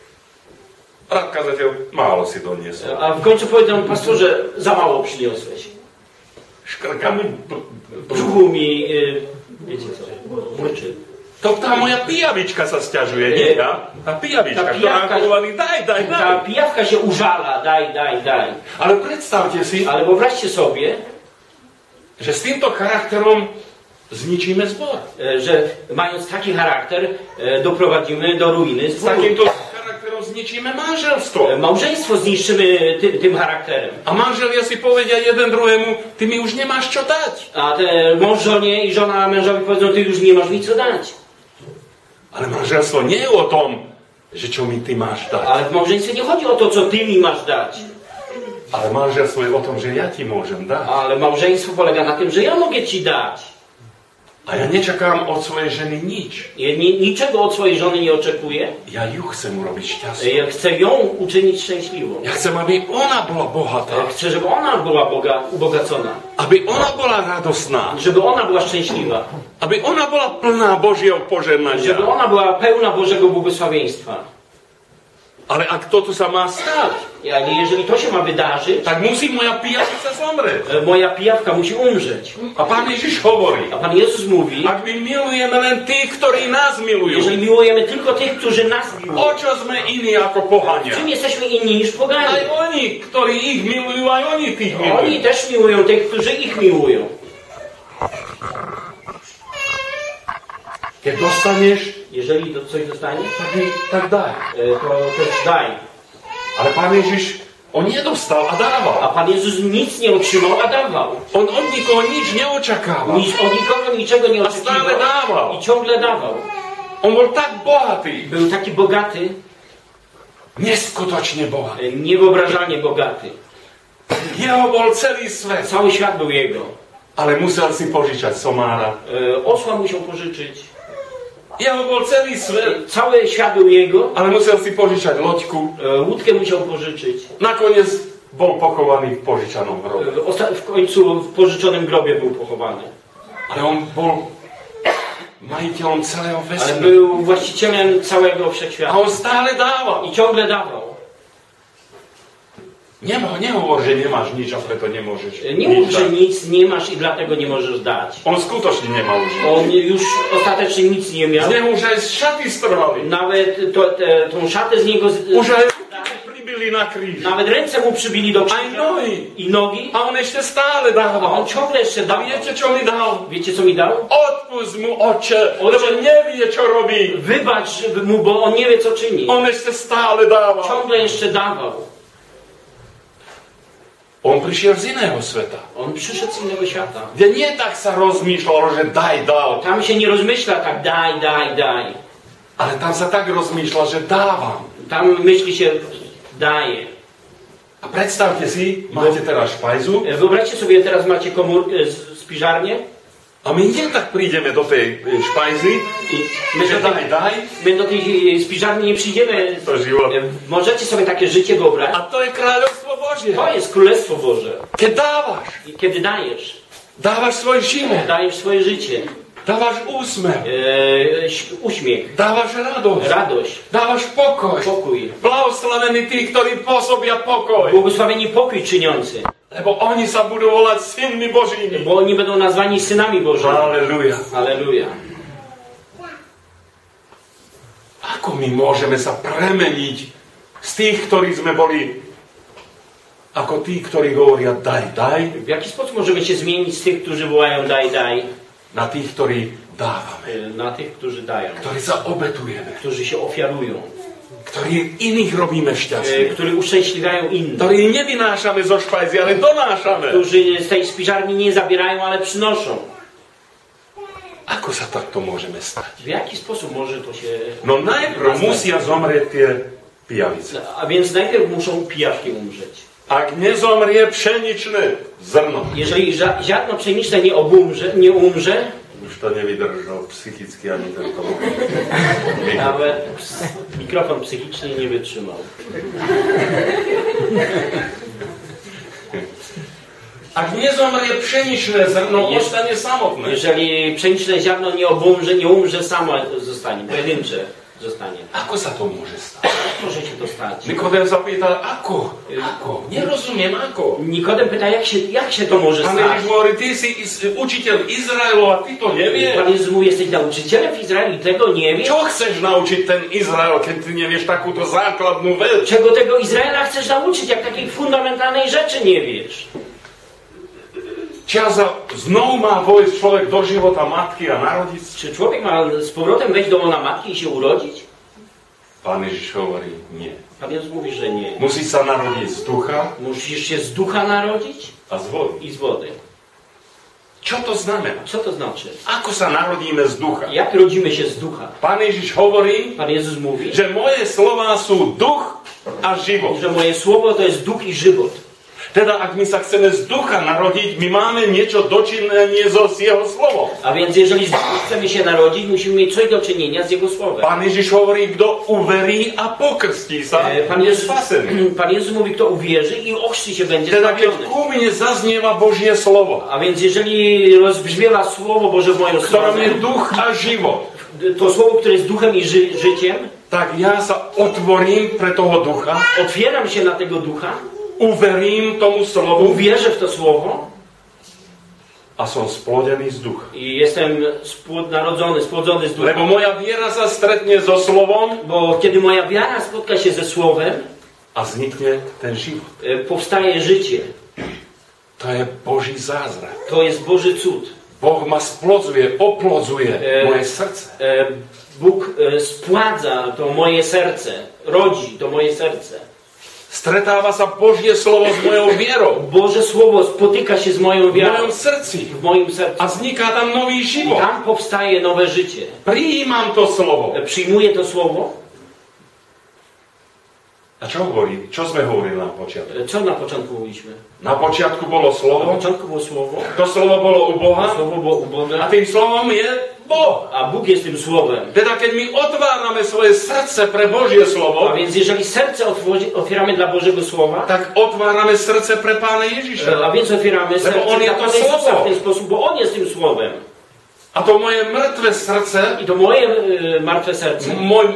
Speaker 1: brat kazateľ, málo si doniesol.
Speaker 2: A w końcu powiedzą, pastorze, za mało przyniosłeś.
Speaker 1: Škrkami.
Speaker 2: W brzuchu mi, wiecie co, burczy.
Speaker 1: To tá moja pijavička sa sťažuje, nie ja. Tá pijavička,
Speaker 2: Tá
Speaker 1: ktorá
Speaker 2: pijavka-
Speaker 1: hovorí daj, daj, daj.
Speaker 2: Ta pijawka się użala, daj, daj, daj.
Speaker 1: Ale predstavte si,
Speaker 2: Ale wyobraźcie sobie,
Speaker 1: že s týmto charakterom zničíme zbor.
Speaker 2: że mając taki charakter, doprowadzimy do ruiny
Speaker 1: S
Speaker 2: zboru.
Speaker 1: takýmto charakterom zničíme manželstvo.
Speaker 2: Małżeństwo zniszczymy tym charakterem.
Speaker 1: A manželia si povedia jeden druhému, ty mi už nemáš čo dať.
Speaker 2: A mąż żonie i żona mężowi powiedzą, ty już nie masz mi co dać.
Speaker 1: Ale manželstvo nie je o tom, že čo mi ty máš dať.
Speaker 2: Ale w małżeństwie nie chodzi o to, co ty mi masz dać.
Speaker 1: Ale manželstvo je o tom, že ja ti môžem dať.
Speaker 2: Ale małżeństwo polega na tym, że ja mogę ci dać.
Speaker 1: A ja nečakám od svojej ženy nič.
Speaker 2: Ja niczego od swojej żony nie oczekuję.
Speaker 1: Ja ju chcem urobiť šťastnú.
Speaker 2: Ja chcę ją uczynić szczęśliwą.
Speaker 1: Ja chcem, aby ona bola bohatá.
Speaker 2: Chcę, żeby ona była ubogacona.
Speaker 1: Aby ona bola radosná.
Speaker 2: Żeby ona była szczęśliwa.
Speaker 1: Aby ona bola plná Božieho požehnania.
Speaker 2: Żeby ona była pełna Bożego błogosławieństwa.
Speaker 1: Ale ak toto sa má stať,
Speaker 2: Ale jeżeli to się ma wydarzyć,
Speaker 1: tak musí moja pijavica zomrieť.
Speaker 2: moja pijawka musi umrzeć.
Speaker 1: A Pán Ježiš hovorí,
Speaker 2: A Pan Jezus mówi,
Speaker 1: ak my milujeme len tých, ktorí nás milujú,
Speaker 2: jeżeli miłujemy tylko tych, którzy nas miłują,
Speaker 1: o čo sme iní ako pohania?
Speaker 2: czym jesteśmy inni niż
Speaker 1: Aj
Speaker 2: poganie?
Speaker 1: oni, ktorí ich milujú, aj oni tých
Speaker 2: Oni
Speaker 1: milujú.
Speaker 2: też miłują tych, którzy ich miłują.
Speaker 1: Keď dostaneš,
Speaker 2: Jeżeli coś dostaniesz,
Speaker 1: tak daj.
Speaker 2: to też daj.
Speaker 1: Ale Pán Ježiš, on nedostal a dával.
Speaker 2: A Pan Jezus nic nie otrzymał, a dawał.
Speaker 1: On od nikoho nič neočakával.
Speaker 2: Od nikogo niczego nie
Speaker 1: A stále
Speaker 2: oczekiwał
Speaker 1: dával.
Speaker 2: i ciągle dawał.
Speaker 1: On bol tak bohatý.
Speaker 2: Był taki bogaty,
Speaker 1: Neskutočne bohatý.
Speaker 2: niewyobrażalnie bogaty.
Speaker 1: Jeho bol celý svet.
Speaker 2: Cały świat był jego.
Speaker 1: Ale musel si požičať somára.
Speaker 2: Osła musiał pożyczyć.
Speaker 1: Jeho bol celý svet.
Speaker 2: Cały świat był jego.
Speaker 1: Ale musel si požičať loďku.
Speaker 2: Łódkę musiał pożyczyć.
Speaker 1: Nakoniec bol pochovaný v požičanom hrobe.
Speaker 2: W końcu w pożyczonym grobie był pochowany.
Speaker 1: Ale on bol majiteľom celého
Speaker 2: Ale
Speaker 1: vesmíru.
Speaker 2: był właścicielem całego
Speaker 1: A
Speaker 2: wszechświata.
Speaker 1: on stále dával.
Speaker 2: I ciągle dawał.
Speaker 1: Nehovor, že nemáš nič a preto nemôžeš
Speaker 2: Nie
Speaker 1: nič
Speaker 2: mów, że
Speaker 1: dať.
Speaker 2: nic nie masz i dlatego nie możesz dać.
Speaker 1: On skutočne nemal už nič.
Speaker 2: On już ostatecznie nic nie miał.
Speaker 1: Z neho už aj šaty strhali.
Speaker 2: Nawet tą szatę z niego...
Speaker 1: Už aj ruky pribili na kríž.
Speaker 2: Nawet ręce mu przybili do
Speaker 1: Aj
Speaker 2: krzyża
Speaker 1: nohy.
Speaker 2: i nogi.
Speaker 1: A on ešte stále
Speaker 2: A on
Speaker 1: dával.
Speaker 2: ciągle jeszcze
Speaker 1: A
Speaker 2: dawał.
Speaker 1: viete, čo mi dal?
Speaker 2: Wiecie, co mi dał?
Speaker 1: Odpust mu, oče, lebo nevie, čo robí.
Speaker 2: Wybacz mu, bo on nie wie, co czyni.
Speaker 1: On ešte stále dával.
Speaker 2: Ciągle jeszcze dawał.
Speaker 1: On prišiel z iného sveta.
Speaker 2: On przyszedł z innego świata.
Speaker 1: Kde nie tak sa rozmýšľalo, že daj, dal.
Speaker 2: Tam się nie rozmyśla tak daj, daj, daj.
Speaker 1: Ale tam sa tak rozmýšľa, že dávam.
Speaker 2: Tam myśli się daje.
Speaker 1: A predstavte si, máte teraz špajzu
Speaker 2: Wyobraźcie sobie, teraz macie komórkę, spiżarnię
Speaker 1: a my nie tak prídeme do tej špajzy,
Speaker 2: i my
Speaker 1: že
Speaker 2: do
Speaker 1: daj,
Speaker 2: tej,
Speaker 1: daj.
Speaker 2: my do tej spiżarni nie przyjdziemy.
Speaker 1: To život.
Speaker 2: Możecie sobie takie życie wyobrazić.
Speaker 1: A to je kráľovstvo Božie.
Speaker 2: To jest Królestwo Boże.
Speaker 1: Keď dávaš,
Speaker 2: I kiedy dajesz,
Speaker 1: dávaš svoj život,
Speaker 2: dajesz swoje życie,
Speaker 1: dávaš úsmev,
Speaker 2: uśmiech,
Speaker 1: dávaš radosť,
Speaker 2: radość,
Speaker 1: dávaš pokoj.
Speaker 2: pokój.
Speaker 1: Blahoslavení tí, ktorí pôsobia pokoj.
Speaker 2: Błogosławieni pokój czyniący,
Speaker 1: Lebo oni sa budú volať synmi Božími.
Speaker 2: bo oni będą nazwani synami Bożymi.
Speaker 1: Halleluja.
Speaker 2: Aleluja.
Speaker 1: Ako my môžeme sa premeniť z tých, ktorí sme boli ako tí, ktorí hovoria daj, daj,
Speaker 2: W jaki sposób możemy się zmienić z tych, którzy wołają daj, daj,
Speaker 1: na tých, ktorí dávame,
Speaker 2: na tych, którzy dają,
Speaker 1: ktorí sa obetujeme.
Speaker 2: którzy się ofiarują.
Speaker 1: Ktorý iných robíme šťastný.
Speaker 2: Którzy uszczęśliwiają innych.
Speaker 1: Ktorý nevynášame zo špajzy, ale donášame.
Speaker 2: Którzy z tej spiżarni nie zabierają, ale przynoszą.
Speaker 1: Ako sa takto môžeme stať?
Speaker 2: W jaki sposób może to się...
Speaker 1: No najprv musia zomrieť tie pijavice.
Speaker 2: A więc najpierw muszą pijaczki umrzeć.
Speaker 1: Ak nezomrie pšeničné zrno,
Speaker 2: Jeżeli ziarno pszeniczne nie umrze,
Speaker 1: už to nevydržal psychicky ani tento
Speaker 2: nawet mikrofon psychicznie nie wytrzymał.
Speaker 1: Ak nezomrie pšeničné zrno, ostane samotné.
Speaker 2: Jeżeli pszeniczne ziarno nie umrze samo zostanie, pojedyncze zostanie.
Speaker 1: Ako sa to môže stať?
Speaker 2: Może się to stać.
Speaker 1: Nikodem zapýtal, ako? Ako? Nerozumiem, ako?
Speaker 2: Nikodem pyta, jak się to może
Speaker 1: Pán
Speaker 2: stać?
Speaker 1: Ježiš hovorí, ty si učiteľ Izraelu a ty to nevieš.
Speaker 2: Pan Jezus mówi, jesteś nauczycielem w Izraelu i tego nie wiesz?
Speaker 1: Čo chceš naučiť ten Izrael, keď ty nevieš takúto základnú vec?
Speaker 2: Czego tego Izraela chcesz nauczyć, jak takiej fundamentalnej rzeczy nie wiesz?
Speaker 1: Znovu má vojsť človek do života matky a narodiť.
Speaker 2: Czy człowiek ma z powrotem wejść do łona matki i się urodzić?
Speaker 1: Pán Ježiš hovorí, nie.
Speaker 2: Pan Jezus mówi, że nie.
Speaker 1: Musí sa narodiť z ducha
Speaker 2: Musisz się z ducha narodzić
Speaker 1: a z vody.
Speaker 2: i z wody.
Speaker 1: Čo to znamená?
Speaker 2: Co to znaczy?
Speaker 1: Ako sa narodíme z ducha?
Speaker 2: Jak rodzimy się z ducha?
Speaker 1: Pán Ježiš hovorí,
Speaker 2: Pan Jezus mówi,
Speaker 1: že moje slová sú duch a život.
Speaker 2: że moje słowo to jest duch i żywot.
Speaker 1: Teda, ak my sa chceme z ducha narodiť, my máme niečo dočinenie so s jeho slovom.
Speaker 2: A więc jeżeli z ducha chcemy się narodzić, musimy mieć coś do czynienia z Jego słowem.
Speaker 1: Pán Ježiš hovorí, kto uverí a pokrstí sa, je spasený.
Speaker 2: Pan Jezus mówi, kto uwierzy i ochrzci się będzie
Speaker 1: Teda, keď
Speaker 2: zbawiony.
Speaker 1: ku mne zaznieva Božie slovo,
Speaker 2: A więc jeżeli rozbrzmiewa słowo Boże w moją
Speaker 1: v ktorom
Speaker 2: stronę,
Speaker 1: je duch a život,
Speaker 2: to słowo, które jest duchem i życiem,
Speaker 1: tak ja sa otvorím pre toho ducha,
Speaker 2: otwieram się na tego ducha,
Speaker 1: uverím tomu slovu
Speaker 2: uwierzę w to słowo
Speaker 1: a som splodený z ducha.
Speaker 2: i jestem spłodzony z ducha.
Speaker 1: Lebo moja viera sa stretne so slovom
Speaker 2: Bo kiedy moja wiara spotka się ze słowem,
Speaker 1: a vznikne ten život.
Speaker 2: powstaje życie.
Speaker 1: To je Boží zázrak.
Speaker 2: To jest Boży cud.
Speaker 1: Boh ma splodzuje, oplodzuje moje srdce.
Speaker 2: Bóg spładza to moje serce, rodzi to moje serce.
Speaker 1: Stretáva sa Božie slovo s mojou vierou.
Speaker 2: Boże Słowo spotyka się z moją
Speaker 1: V
Speaker 2: wiarą
Speaker 1: mojom srdci.
Speaker 2: w moim sercu.
Speaker 1: A vzniká tam nový
Speaker 2: I
Speaker 1: život.
Speaker 2: tam powstaje nowe życie.
Speaker 1: Prijímam to slovo.
Speaker 2: Przyjmuję to Słowo.
Speaker 1: A čo hovorí? Čo sme hovorili na počiatku?
Speaker 2: Co na początku mówiliśmy?
Speaker 1: Na počiatku bolo
Speaker 2: Na
Speaker 1: slovo.
Speaker 2: początku było Słowo.
Speaker 1: To slovo bolo u Boha.
Speaker 2: Słowo było u
Speaker 1: A
Speaker 2: Boga.
Speaker 1: tým slovom je Boh.
Speaker 2: A Bóg jest tym Słowem.
Speaker 1: Teda keď my otvárame svoje srdce pre Božie slovo,
Speaker 2: A więc jeżeli serce otwieramy dla Bożego Słowa,
Speaker 1: tak otvárame srdce pre Pána Ježiša.
Speaker 2: a więc otwieramy serce
Speaker 1: on
Speaker 2: dla
Speaker 1: jest to
Speaker 2: Pana Jezusa
Speaker 1: Słowo.
Speaker 2: w ten sposób, bo On jest tym Słowem.
Speaker 1: A to moje mŕtve srdce,
Speaker 2: I to moje martwe serce,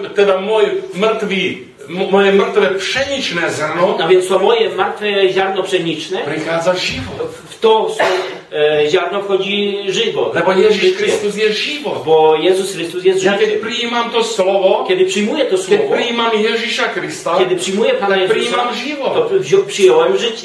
Speaker 1: moje mŕtve pšeničné zrno,
Speaker 2: a więc to moje martwe ziarno pszeniczne,
Speaker 1: prichádza život.
Speaker 2: w to ziarno wchodzi żywot.
Speaker 1: Lebo Ježiš
Speaker 2: Życie.
Speaker 1: Kristus je život.
Speaker 2: Bo Jezus Chrystus jest
Speaker 1: Ja keď
Speaker 2: życiem.
Speaker 1: prijímam to slovo,
Speaker 2: Kiedy przyjmuję to
Speaker 1: keď
Speaker 2: Słowo,
Speaker 1: prijímam Ježiša Krista,
Speaker 2: kiedy przyjmuję Pana
Speaker 1: tak
Speaker 2: Jezusa,
Speaker 1: prijímam život.
Speaker 2: to przyjąłem życie.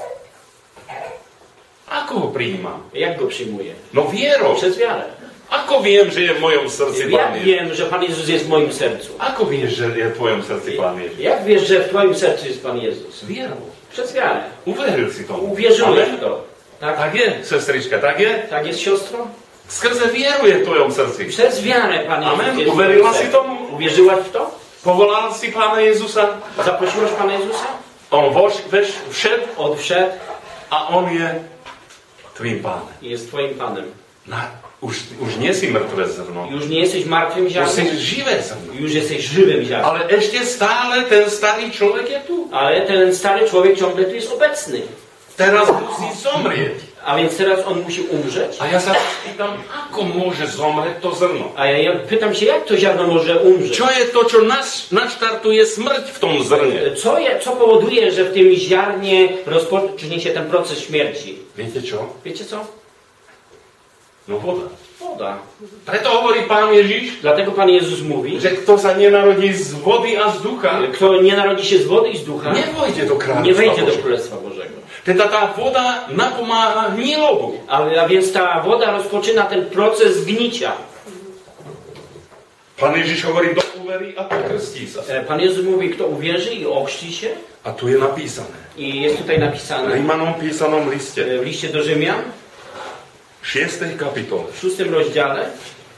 Speaker 1: Ako ho prijímam?
Speaker 2: Jak go przyjmuję?
Speaker 1: No vierou.
Speaker 2: Przez wiarę.
Speaker 1: Ako viem, že je v mojom srdci Pán
Speaker 2: Jak
Speaker 1: Ježiš?
Speaker 2: wiem, że Pan Jezus jest w moim sercu?
Speaker 1: Ako vieš, že je v tvojom srdci Pán Ježiš?
Speaker 2: Jak wiesz, że w Twoim sercu jest Pan Jezus?
Speaker 1: Vierou.
Speaker 2: Przez wiarę.
Speaker 1: Uveril si tomu.
Speaker 2: Uwierzyłeś
Speaker 1: Amen?
Speaker 2: w to. Tak?
Speaker 1: Tak je, sestrička, tak je?
Speaker 2: Tak jest, siostro?
Speaker 1: Skrze vieru je v tvojom srdci.
Speaker 2: Przez wiarę Pan Jezus
Speaker 1: Amen.
Speaker 2: jest w
Speaker 1: Uwierzyła
Speaker 2: twoim
Speaker 1: si
Speaker 2: sercu.
Speaker 1: tomu?
Speaker 2: Uwierzyłaś w to?
Speaker 1: Povolal si Pána Jezusa,
Speaker 2: Zaprosiłaś Pana Jezusa?
Speaker 1: on všet
Speaker 2: Odszedł
Speaker 1: a on je tvým pánem.
Speaker 2: i jest Twoim Panem.
Speaker 1: Už nie si mŕtve zrno,
Speaker 2: Już nie jesteś martwym
Speaker 1: už si
Speaker 2: ziarnem,
Speaker 1: živé zrno.
Speaker 2: już jesteś żywym ziarnem.
Speaker 1: Ale ešte stále ten starý človek je tu.
Speaker 2: Ale ten stary człowiek ciągle tu jest obecny.
Speaker 1: Teraz musí zomrieť.
Speaker 2: A więc teraz on musi umrzeć.
Speaker 1: A ja sa pýtam, ako môže zomrieť to zrno?
Speaker 2: A ja pytam się, jak to ziarno może umrzeć?
Speaker 1: Čo je to, čo naštartuje smrť v tom zrne?
Speaker 2: Co powoduje, że w tym ziarnie rozpocznie się ten proces śmierci?
Speaker 1: Viete čo?
Speaker 2: Wiecie co?
Speaker 1: No voda.
Speaker 2: Woda.
Speaker 1: Preto hovorí Pán Ježiš,
Speaker 2: Dlatego Pan Jezus mówi,
Speaker 1: že kto sa nenarodí z vody a z ducha,
Speaker 2: kto nie narodzi się z wody i z ducha,
Speaker 1: nevojde do
Speaker 2: nie
Speaker 1: kráľovstva
Speaker 2: wejdzie do
Speaker 1: Božieho.
Speaker 2: Królestwa Bożego.
Speaker 1: Teda tá voda napomáha hnilobu.
Speaker 2: A więc ta woda rozpoczyna ten proces gnicia.
Speaker 1: Pán Ježiš hovorí, kto uverí a pokrstí sa.
Speaker 2: Pan Jezus mówi, kto uwierzy i ochrzci się.
Speaker 1: A tu je napísané.
Speaker 2: I jest tutaj napisane
Speaker 1: Rímanom písanom liste.
Speaker 2: w liście do Rzymian,
Speaker 1: V 6. kapitole.
Speaker 2: w 6 rozdziale.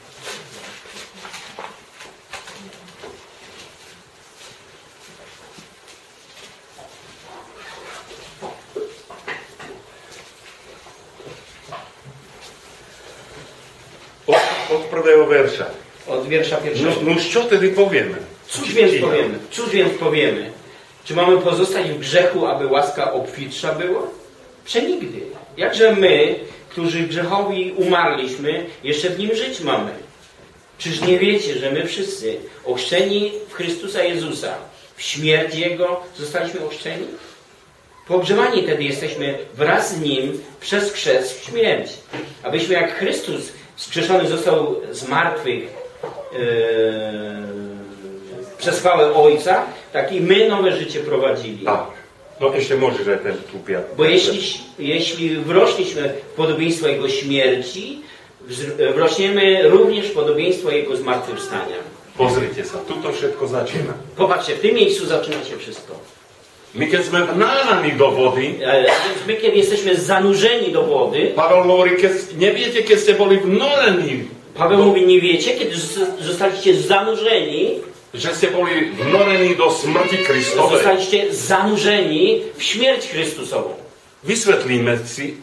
Speaker 1: Od prvého verša.
Speaker 2: Od wiersza pierwszego.
Speaker 1: No čo tedy povieme?
Speaker 2: Cóż więc powiemy? Czy mamy pozostać w grzechu, aby łaska obfitsza była? Przenigdy. Jakże my, którzy grzechowi umarliśmy, jeszcze w nim żyć mamy? Czyż nie wiecie, że my wszyscy, ochrzczeni w Chrystusa Jezusa, w śmierć Jego zostaliśmy ochrzczeni? Pogrzebani tedy jesteśmy wraz z Nim przez chrzest w śmierć, abyśmy jak Chrystus wskrzeszony został z martwych przez chwałę Ojca, tak i my nowe życie prowadzili.
Speaker 1: Tak. No jeszcze możesz ten tu piatny.
Speaker 2: Bo jeśli wrośliśmy w podobieństwo Jego śmierci, wrośniemy również w podobieństwo Jego zmartwychwstania.
Speaker 1: Pozrite sa, tu to všetko začína.
Speaker 2: Popatrzcie, w tym miejscu zaczyna się wszystko.
Speaker 1: My keď sme vnáraní do vody,
Speaker 2: Więc my, kiedy jesteśmy zanurzeni do wody,
Speaker 1: Pavel hovorí, neviete, keď ste boli vnorení,
Speaker 2: Paweł mówi, nie wiecie, kiedy zostaliście zanurzeni,
Speaker 1: že ste boli vnorení do smrti Kristovej.
Speaker 2: zostaliście zanurzeni w śmierć Chrystusową.
Speaker 1: Vysvetlíme si,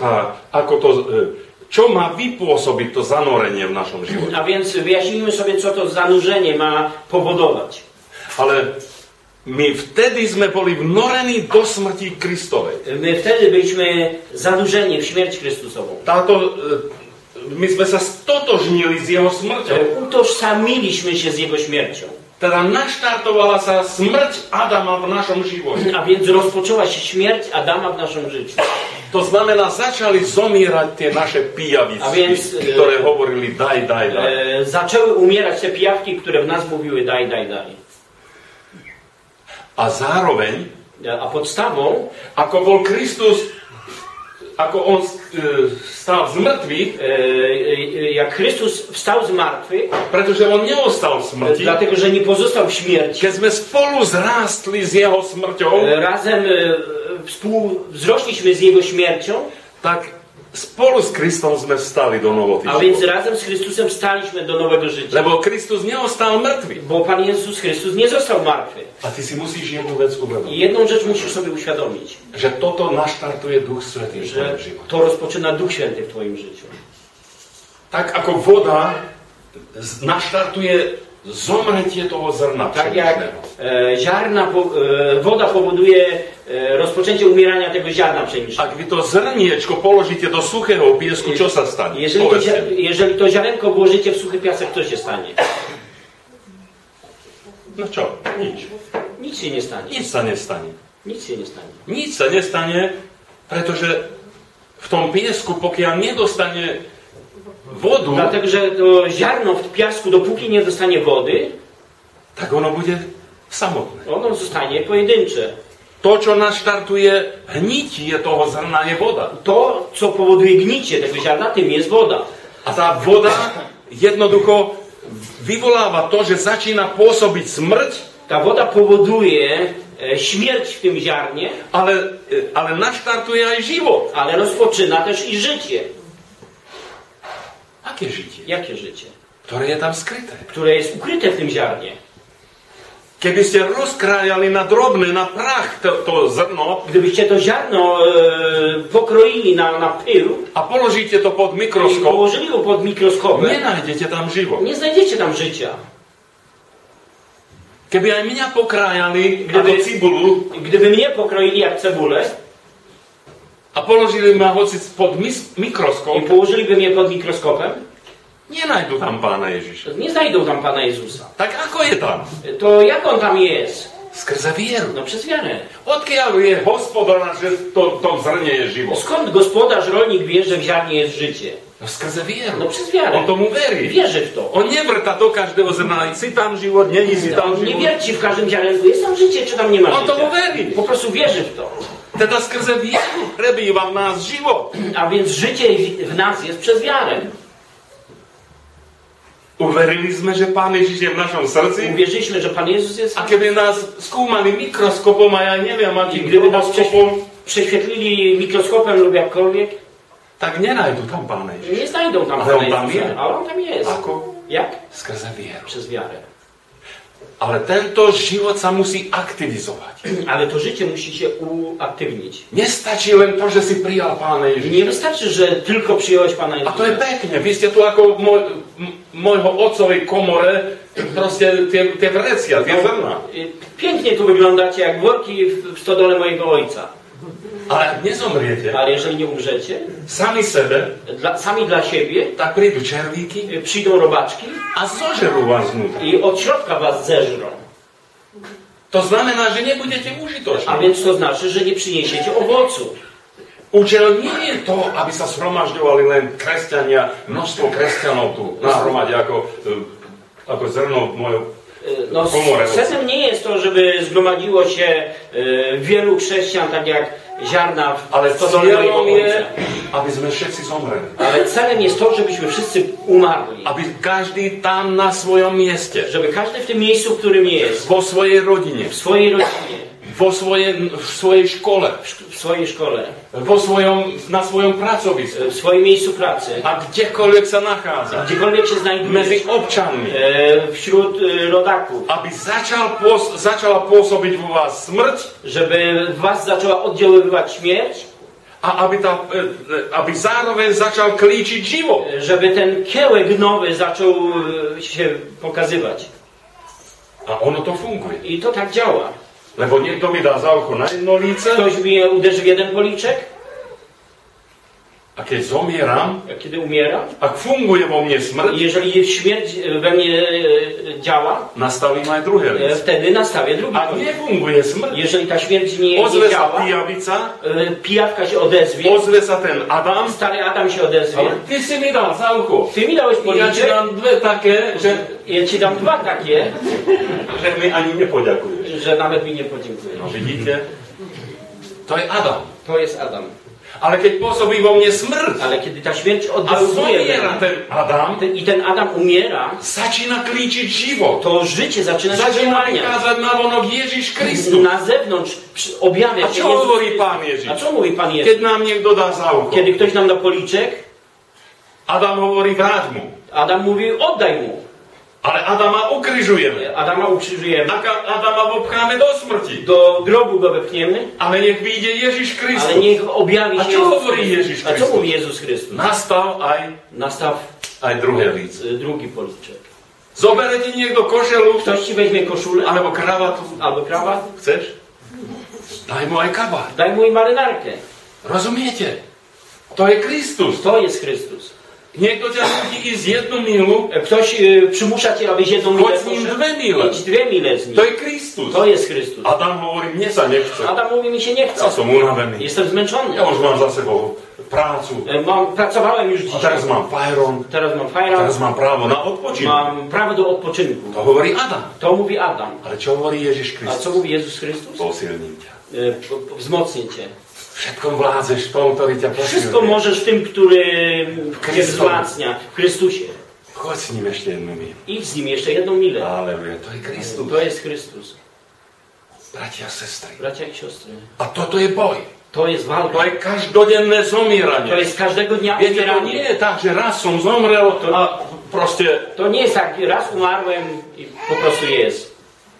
Speaker 1: čo má vypôsobiť to zanorenie v našom živote.
Speaker 2: A więc wyjaśnijmy sobie, co to zanurzenie ma powodować.
Speaker 1: Ale my wtedy sme boli vnorení do smrti Kristovej.
Speaker 2: My wtedy byliśmy zanurzeni w śmierć Chrystusową.
Speaker 1: My sme sa stotožnili s jeho smrťou.
Speaker 2: Utożsamiliśmy się z Jego śmiercią.
Speaker 1: Teda naštartovala sa smrť Adama v našom živote.
Speaker 2: A więc rozpoczęła się śmierć Adama w naszym życiu.
Speaker 1: To znamená, začali zomierať tie naše pijavičky, ktoré hovorili daj.
Speaker 2: Zaczęły umierać te pijawki, które w nas mówiły daj.
Speaker 1: A zároveň,
Speaker 2: A podstawą,
Speaker 1: ako bol Kristus, ako on stal z mŕtvych,
Speaker 2: jak Chrystus wstał z martwych,
Speaker 1: pretože on neostal v smrti,
Speaker 2: dlatego, że nie pozostał w śmierci,
Speaker 1: keď sme spolu zrástli s jeho smrťou,
Speaker 2: razem współwzrośliśmy z Jego śmiercią,
Speaker 1: tak spolu s Kristom sme vstali do novoty
Speaker 2: a więc
Speaker 1: života.
Speaker 2: razem z Chrystusem staliśmy do nowego życia.
Speaker 1: Lebo Kristus neostal mŕtvy.
Speaker 2: Bo Pan Jezus Chrystus nie został martwy.
Speaker 1: A ty si musíš jednu vec
Speaker 2: I
Speaker 1: uvedomiť.
Speaker 2: jedną rzecz musisz sobie uświadomić,
Speaker 1: Že toto naštartuje Duch Svätý v
Speaker 2: że
Speaker 1: tvojom živote.
Speaker 2: to rozpoczyna Duch Święty w Twoim życiu.
Speaker 1: Tak ako voda naštartuje zomretie toho zrna
Speaker 2: Tak jak
Speaker 1: pšeničného.
Speaker 2: woda powoduje rozpoczęcie umierania tego ziarna pszenicznego.
Speaker 1: Ak vy to zrniečko položíte do suchého piesku, čo sa stane?
Speaker 2: Jeżeli to ziarenko włożycie w suchy piasek, co się stanie?
Speaker 1: No čo? Nič.
Speaker 2: Nic się nie stanie.
Speaker 1: Nič sa nestane.
Speaker 2: Nic się nie stanie.
Speaker 1: Nič sa nestane, pretože v tom piesku, pokiaľ nedostane vodu,
Speaker 2: Dlatego, że to ziarno w piasku, dopóki nie dostanie wody,
Speaker 1: tak ono bude samotné.
Speaker 2: ono zostanie pojedyncze.
Speaker 1: To, čo naštartuje hnitie toho zrna, je voda.
Speaker 2: To, co powoduje gnicie tego ziarna, tym jest woda.
Speaker 1: A tá voda jednoducho vyvoláva to, že začína pôsobiť smrť,
Speaker 2: Ta woda powoduje śmierć w tym ziarnie,
Speaker 1: ale naštartuje aj život.
Speaker 2: ale rozpoczyna też i życie.
Speaker 1: Aké žitie?
Speaker 2: Jakie życie?
Speaker 1: Ktoré je tam skryté.
Speaker 2: Które jest ukryte w tym ziarnie.
Speaker 1: Keby ste rozkrájali na drobné, na prach to zrno
Speaker 2: Gdybyście to ziarno pokroili na pył
Speaker 1: a položíte to pod
Speaker 2: i
Speaker 1: mikroskop,
Speaker 2: położyli go pod mikroskopem,
Speaker 1: nenájdete tam život.
Speaker 2: nie znajdziecie tam życia.
Speaker 1: Keby aj mňa pokrájali ako cibulu
Speaker 2: Gdyby mnie pokroili jak cebulę
Speaker 1: a položili ma hoci pod mikroskop,
Speaker 2: i położyliby mnie pod mikroskopem,
Speaker 1: nenajdu tam Pána Ježiša.
Speaker 2: to nie znajdą tam Pana Jezusa.
Speaker 1: Tak ako je tam?
Speaker 2: To jak On tam jest?
Speaker 1: Skrze vieru.
Speaker 2: No przez wiarę.
Speaker 1: Odkiaľ je hospodára, že v tom zrne je život?
Speaker 2: Skąd gospodarz, rolnik wie, że w ziarnie jest życie?
Speaker 1: No skrze vieru.
Speaker 2: No przez wiarę.
Speaker 1: On tomu verí.
Speaker 2: Wierzy w to.
Speaker 1: On nevrta do každého zrna, si tam život, není si tam
Speaker 2: Nie
Speaker 1: život.
Speaker 2: wierci w każdym ziarenku, jest tam życie, czy tam nie ma
Speaker 1: On tomu
Speaker 2: życia.
Speaker 1: verí.
Speaker 2: Po prostu wierzy w to.
Speaker 1: Teda skrze vieru prebýva v nás život.
Speaker 2: A więc życie w nas jest przez wiarę.
Speaker 1: Uverili sme, že Pán Ježiš je v našom srdci.
Speaker 2: Uwierzyliśmy, że Pan Jezus jest.
Speaker 1: A keby nás skúmali mikroskopom a ja neviem,
Speaker 2: I
Speaker 1: akým
Speaker 2: gdyby nas
Speaker 1: mikroskopom,
Speaker 2: prześwietlili mikroskopem lub jakkolwiek,
Speaker 1: tak nenajdu tam Pána Ježiša.
Speaker 2: nie znajdą tam
Speaker 1: Ale
Speaker 2: Pana
Speaker 1: on tam
Speaker 2: Jezusa.
Speaker 1: je.
Speaker 2: Ale on tam jest.
Speaker 1: Ako?
Speaker 2: Jak?
Speaker 1: Skrze vieru.
Speaker 2: Przez wiarę.
Speaker 1: Ale tento život sa musí aktivizovať.
Speaker 2: Ale to życie musi się uaktywnić.
Speaker 1: Nestačí len to, že si prijal Pána
Speaker 2: Nie
Speaker 1: Ježiša.
Speaker 2: wystarczy, że tylko przyjąłeś Pana
Speaker 1: A
Speaker 2: Jezusa.
Speaker 1: to je pekne. Vy ste tu ako v môjho otcovej komore, proste tie vrecia, tie zrna.
Speaker 2: Pięknie tu wyglądacie jak worki w stodole mojego ojca.
Speaker 1: Ale ak nezomriete
Speaker 2: Ale jeżeli nie umrzecie,
Speaker 1: sami sebe,
Speaker 2: sami dla siebie,
Speaker 1: tak prídu červíky
Speaker 2: przyjdą robaczki
Speaker 1: a zožerú vás znútra.
Speaker 2: i od środka was zeżrą.
Speaker 1: To znamená, že nebudete
Speaker 2: A
Speaker 1: užitoční.
Speaker 2: więc to znaczy, że nie przyniesiecie owocu.
Speaker 1: Účel nie je to, aby sa shromažďovali len kresťania, množstvo kresťanov tu na hromade, ako zrno v mojom
Speaker 2: No,
Speaker 1: komore.
Speaker 2: sensem nie jest to, żeby zgromadziło się wielu chrześcijan, tak jak ziarna
Speaker 1: Ale
Speaker 2: w stodole mojego
Speaker 1: cieľom je,
Speaker 2: ojca.
Speaker 1: aby sme všetci zomreli.
Speaker 2: Ale celem jest to, żebyśmy wszyscy umarli.
Speaker 1: Aby každý tam na svojom mieste,
Speaker 2: Żeby każdy w tym miejscu, w którym jest,
Speaker 1: vo svojej rodine,
Speaker 2: w swojej rodzinie,
Speaker 1: v svojej škole,
Speaker 2: w swojej szkole,
Speaker 1: na svojom pracovisku
Speaker 2: w swoim miejscu pracy,
Speaker 1: a kdekoľvek sa nachádza,
Speaker 2: gdziekolwiek się znajduje,
Speaker 1: medzi občanmi,
Speaker 2: wśród rodaków,
Speaker 1: aby začala pôsobiť vo vás smrť
Speaker 2: żeby w was zaczęła oddziaływać śmierć,
Speaker 1: a aby zároveň začal klíčiť život.
Speaker 2: żeby ten kiełek nowy zaczął się pokazywać.
Speaker 1: A ono to funguje.
Speaker 2: I to tak działa.
Speaker 1: Lebo niekto mi dá za oko na jedno líce
Speaker 2: Ktoś mnie uderzy w jeden policzek,
Speaker 1: a keď zomieram,
Speaker 2: a kiedy umieram,
Speaker 1: ak funguje vo mne
Speaker 2: i
Speaker 1: smrť,
Speaker 2: jeżeli śmierć we mnie działa,
Speaker 1: nastavím aj druhé líce.
Speaker 2: wtedy nastawię drugi
Speaker 1: Ak
Speaker 2: policzek.
Speaker 1: nefunguje smrť,
Speaker 2: Jeżeli ta śmierć nie
Speaker 1: ozve sa
Speaker 2: działa,
Speaker 1: pijavica,
Speaker 2: pijawka się odezwie,
Speaker 1: ozve sa ten Adam,
Speaker 2: stary Adam się odezwie.
Speaker 1: ale ty si mi dal za oko.
Speaker 2: Ty mi dałeś
Speaker 1: Ja ti
Speaker 2: policzek,
Speaker 1: dám dve také,
Speaker 2: ja ci dam dwa takie,
Speaker 1: že mi ani nepoďakuješ.
Speaker 2: że nawet mi nie podziękujesz.
Speaker 1: No vidíte? To je Adam.
Speaker 2: To jest Adam.
Speaker 1: Ale keď pôsobí vo mne smrť
Speaker 2: Ale kiedy ta śmierć
Speaker 1: a
Speaker 2: oddziałuje
Speaker 1: zomiera ten Adam,
Speaker 2: i ten Adam umiera,
Speaker 1: začína klíčiť život.
Speaker 2: to życie zaczyna się
Speaker 1: Začína
Speaker 2: wyłaniać.
Speaker 1: vykázať na vonok Ježiš Kristus.
Speaker 2: Na zewnątrz objawia
Speaker 1: A
Speaker 2: się
Speaker 1: čo
Speaker 2: Jezus
Speaker 1: hovorí
Speaker 2: Chrystus.
Speaker 1: Pán Ježiš?
Speaker 2: A co mówi Pan Jezus?
Speaker 1: Keď nám niekto dá za oko,
Speaker 2: Kiedy ktoś nam da policzek,
Speaker 1: Adam hovorí vráť mu.
Speaker 2: Adam mówi oddaj mu.
Speaker 1: Ale Adama ukrižujeme.
Speaker 2: Adama ukrzyżujemy.
Speaker 1: Adama popcháme do smrti.
Speaker 2: Do grobu go wepchniemy,
Speaker 1: Ale nech vyjde Ježiš
Speaker 2: ale
Speaker 1: Kristus.
Speaker 2: niech objawi
Speaker 1: A
Speaker 2: się
Speaker 1: čo
Speaker 2: Jezus
Speaker 1: hovorí Ježiš
Speaker 2: Chrystus. A co
Speaker 1: Kristus?
Speaker 2: mówi Jezus Chrystus?
Speaker 1: Nastav
Speaker 2: Nastaw
Speaker 1: aj druhé líce.
Speaker 2: drugi policzek.
Speaker 1: Zobere ti niekto košelu,
Speaker 2: Ktoś ci weźmie koszulę
Speaker 1: alebo kravatu.
Speaker 2: albo krawat,
Speaker 1: Chceš? Daj mu aj kabát.
Speaker 2: daj mu i marynarkę.
Speaker 1: Rozumiete? To je Kristus.
Speaker 2: To jest Chrystus.
Speaker 1: Niekto ťa nutí ísť jednu milu,
Speaker 2: Ktoś przymusza cię, abyś jedną milę
Speaker 1: choď s ním
Speaker 2: poszedł.
Speaker 1: dve mile.
Speaker 2: Idź dwie mile z nim.
Speaker 1: To je Kristus.
Speaker 2: To jest Chrystus.
Speaker 1: Adam hovorí, mne sa nechce.
Speaker 2: Adam mówi, mi się nie chce.
Speaker 1: Ja som unavený.
Speaker 2: Jestem zmęczony.
Speaker 1: Ja už mám za sebou prácu.
Speaker 2: Pracowałem już
Speaker 1: A
Speaker 2: dzisiaj.
Speaker 1: teraz mám fajron.
Speaker 2: Teraz mam
Speaker 1: Teraz
Speaker 2: fajran.
Speaker 1: mám právo na odpočinok.
Speaker 2: Mam prawo do odpoczynku.
Speaker 1: To hovorí Adam.
Speaker 2: To mówi Adam.
Speaker 1: Ale čo hovorí Ježiš
Speaker 2: A
Speaker 1: Kristus?
Speaker 2: co mówi Jezus Chrystus?
Speaker 1: Posilním ťa.
Speaker 2: Wzmocnię cię.
Speaker 1: Všetkom vládzeš v tom, ktorý ťa
Speaker 2: Wszystko
Speaker 1: posilňuje.
Speaker 2: możesz w tym, który cię
Speaker 1: Chrystusie.
Speaker 2: wzmacnia. W Chrystusie.
Speaker 1: Choď s ním ešte jednu milu.
Speaker 2: Idź z nim jeszcze jedną milę.
Speaker 1: Aleluja, to je Kristus.
Speaker 2: To jest Chrystus.
Speaker 1: Bratia a sestry.
Speaker 2: Bracia i siostry.
Speaker 1: A toto je boj.
Speaker 2: To jest
Speaker 1: To
Speaker 2: walka.
Speaker 1: je každodenné
Speaker 2: To
Speaker 1: zomieranie.
Speaker 2: jest każdego dnia
Speaker 1: Viete, to nie
Speaker 2: umieranie.
Speaker 1: je tak, že raz som zomrel a proste
Speaker 2: To nie jest tak, raz umarłem i po prostu jest.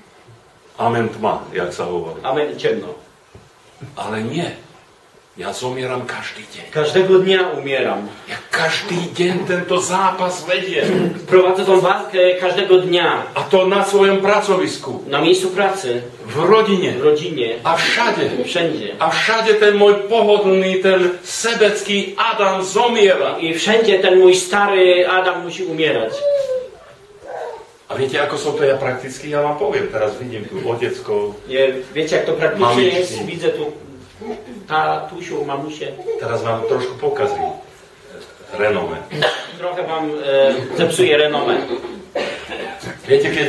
Speaker 1: amen tma, jak sa hovorí.
Speaker 2: Amen, ciemno.
Speaker 1: Ale nie. Ja zomieram každý deň.
Speaker 2: Każdego dnia umieram.
Speaker 1: Ja každý deň tento zápas vediem.
Speaker 2: Prowadzę tą walkę każdego dnia.
Speaker 1: A to na svojom pracovisku,
Speaker 2: Na miejscu pracy,
Speaker 1: v rodine
Speaker 2: w rodzinie,
Speaker 1: a všade.
Speaker 2: wszędzie.
Speaker 1: A všade ten môj pohodlný, ten sebecký Adam zomiera.
Speaker 2: I wszędzie ten mój stary Adam musi umierać.
Speaker 1: A viete, ako som to ja prakticky? Ja vám poviem. Teraz vidím tu otecko.
Speaker 2: Nie, wiecie jak to praktycznie
Speaker 1: Mamiczki.
Speaker 2: jest? Widzę tu tatusiu, mamusie.
Speaker 1: Teraz vám trošku pokazím renome.
Speaker 2: Trochę wam zepsuję renomę.
Speaker 1: Viete, keď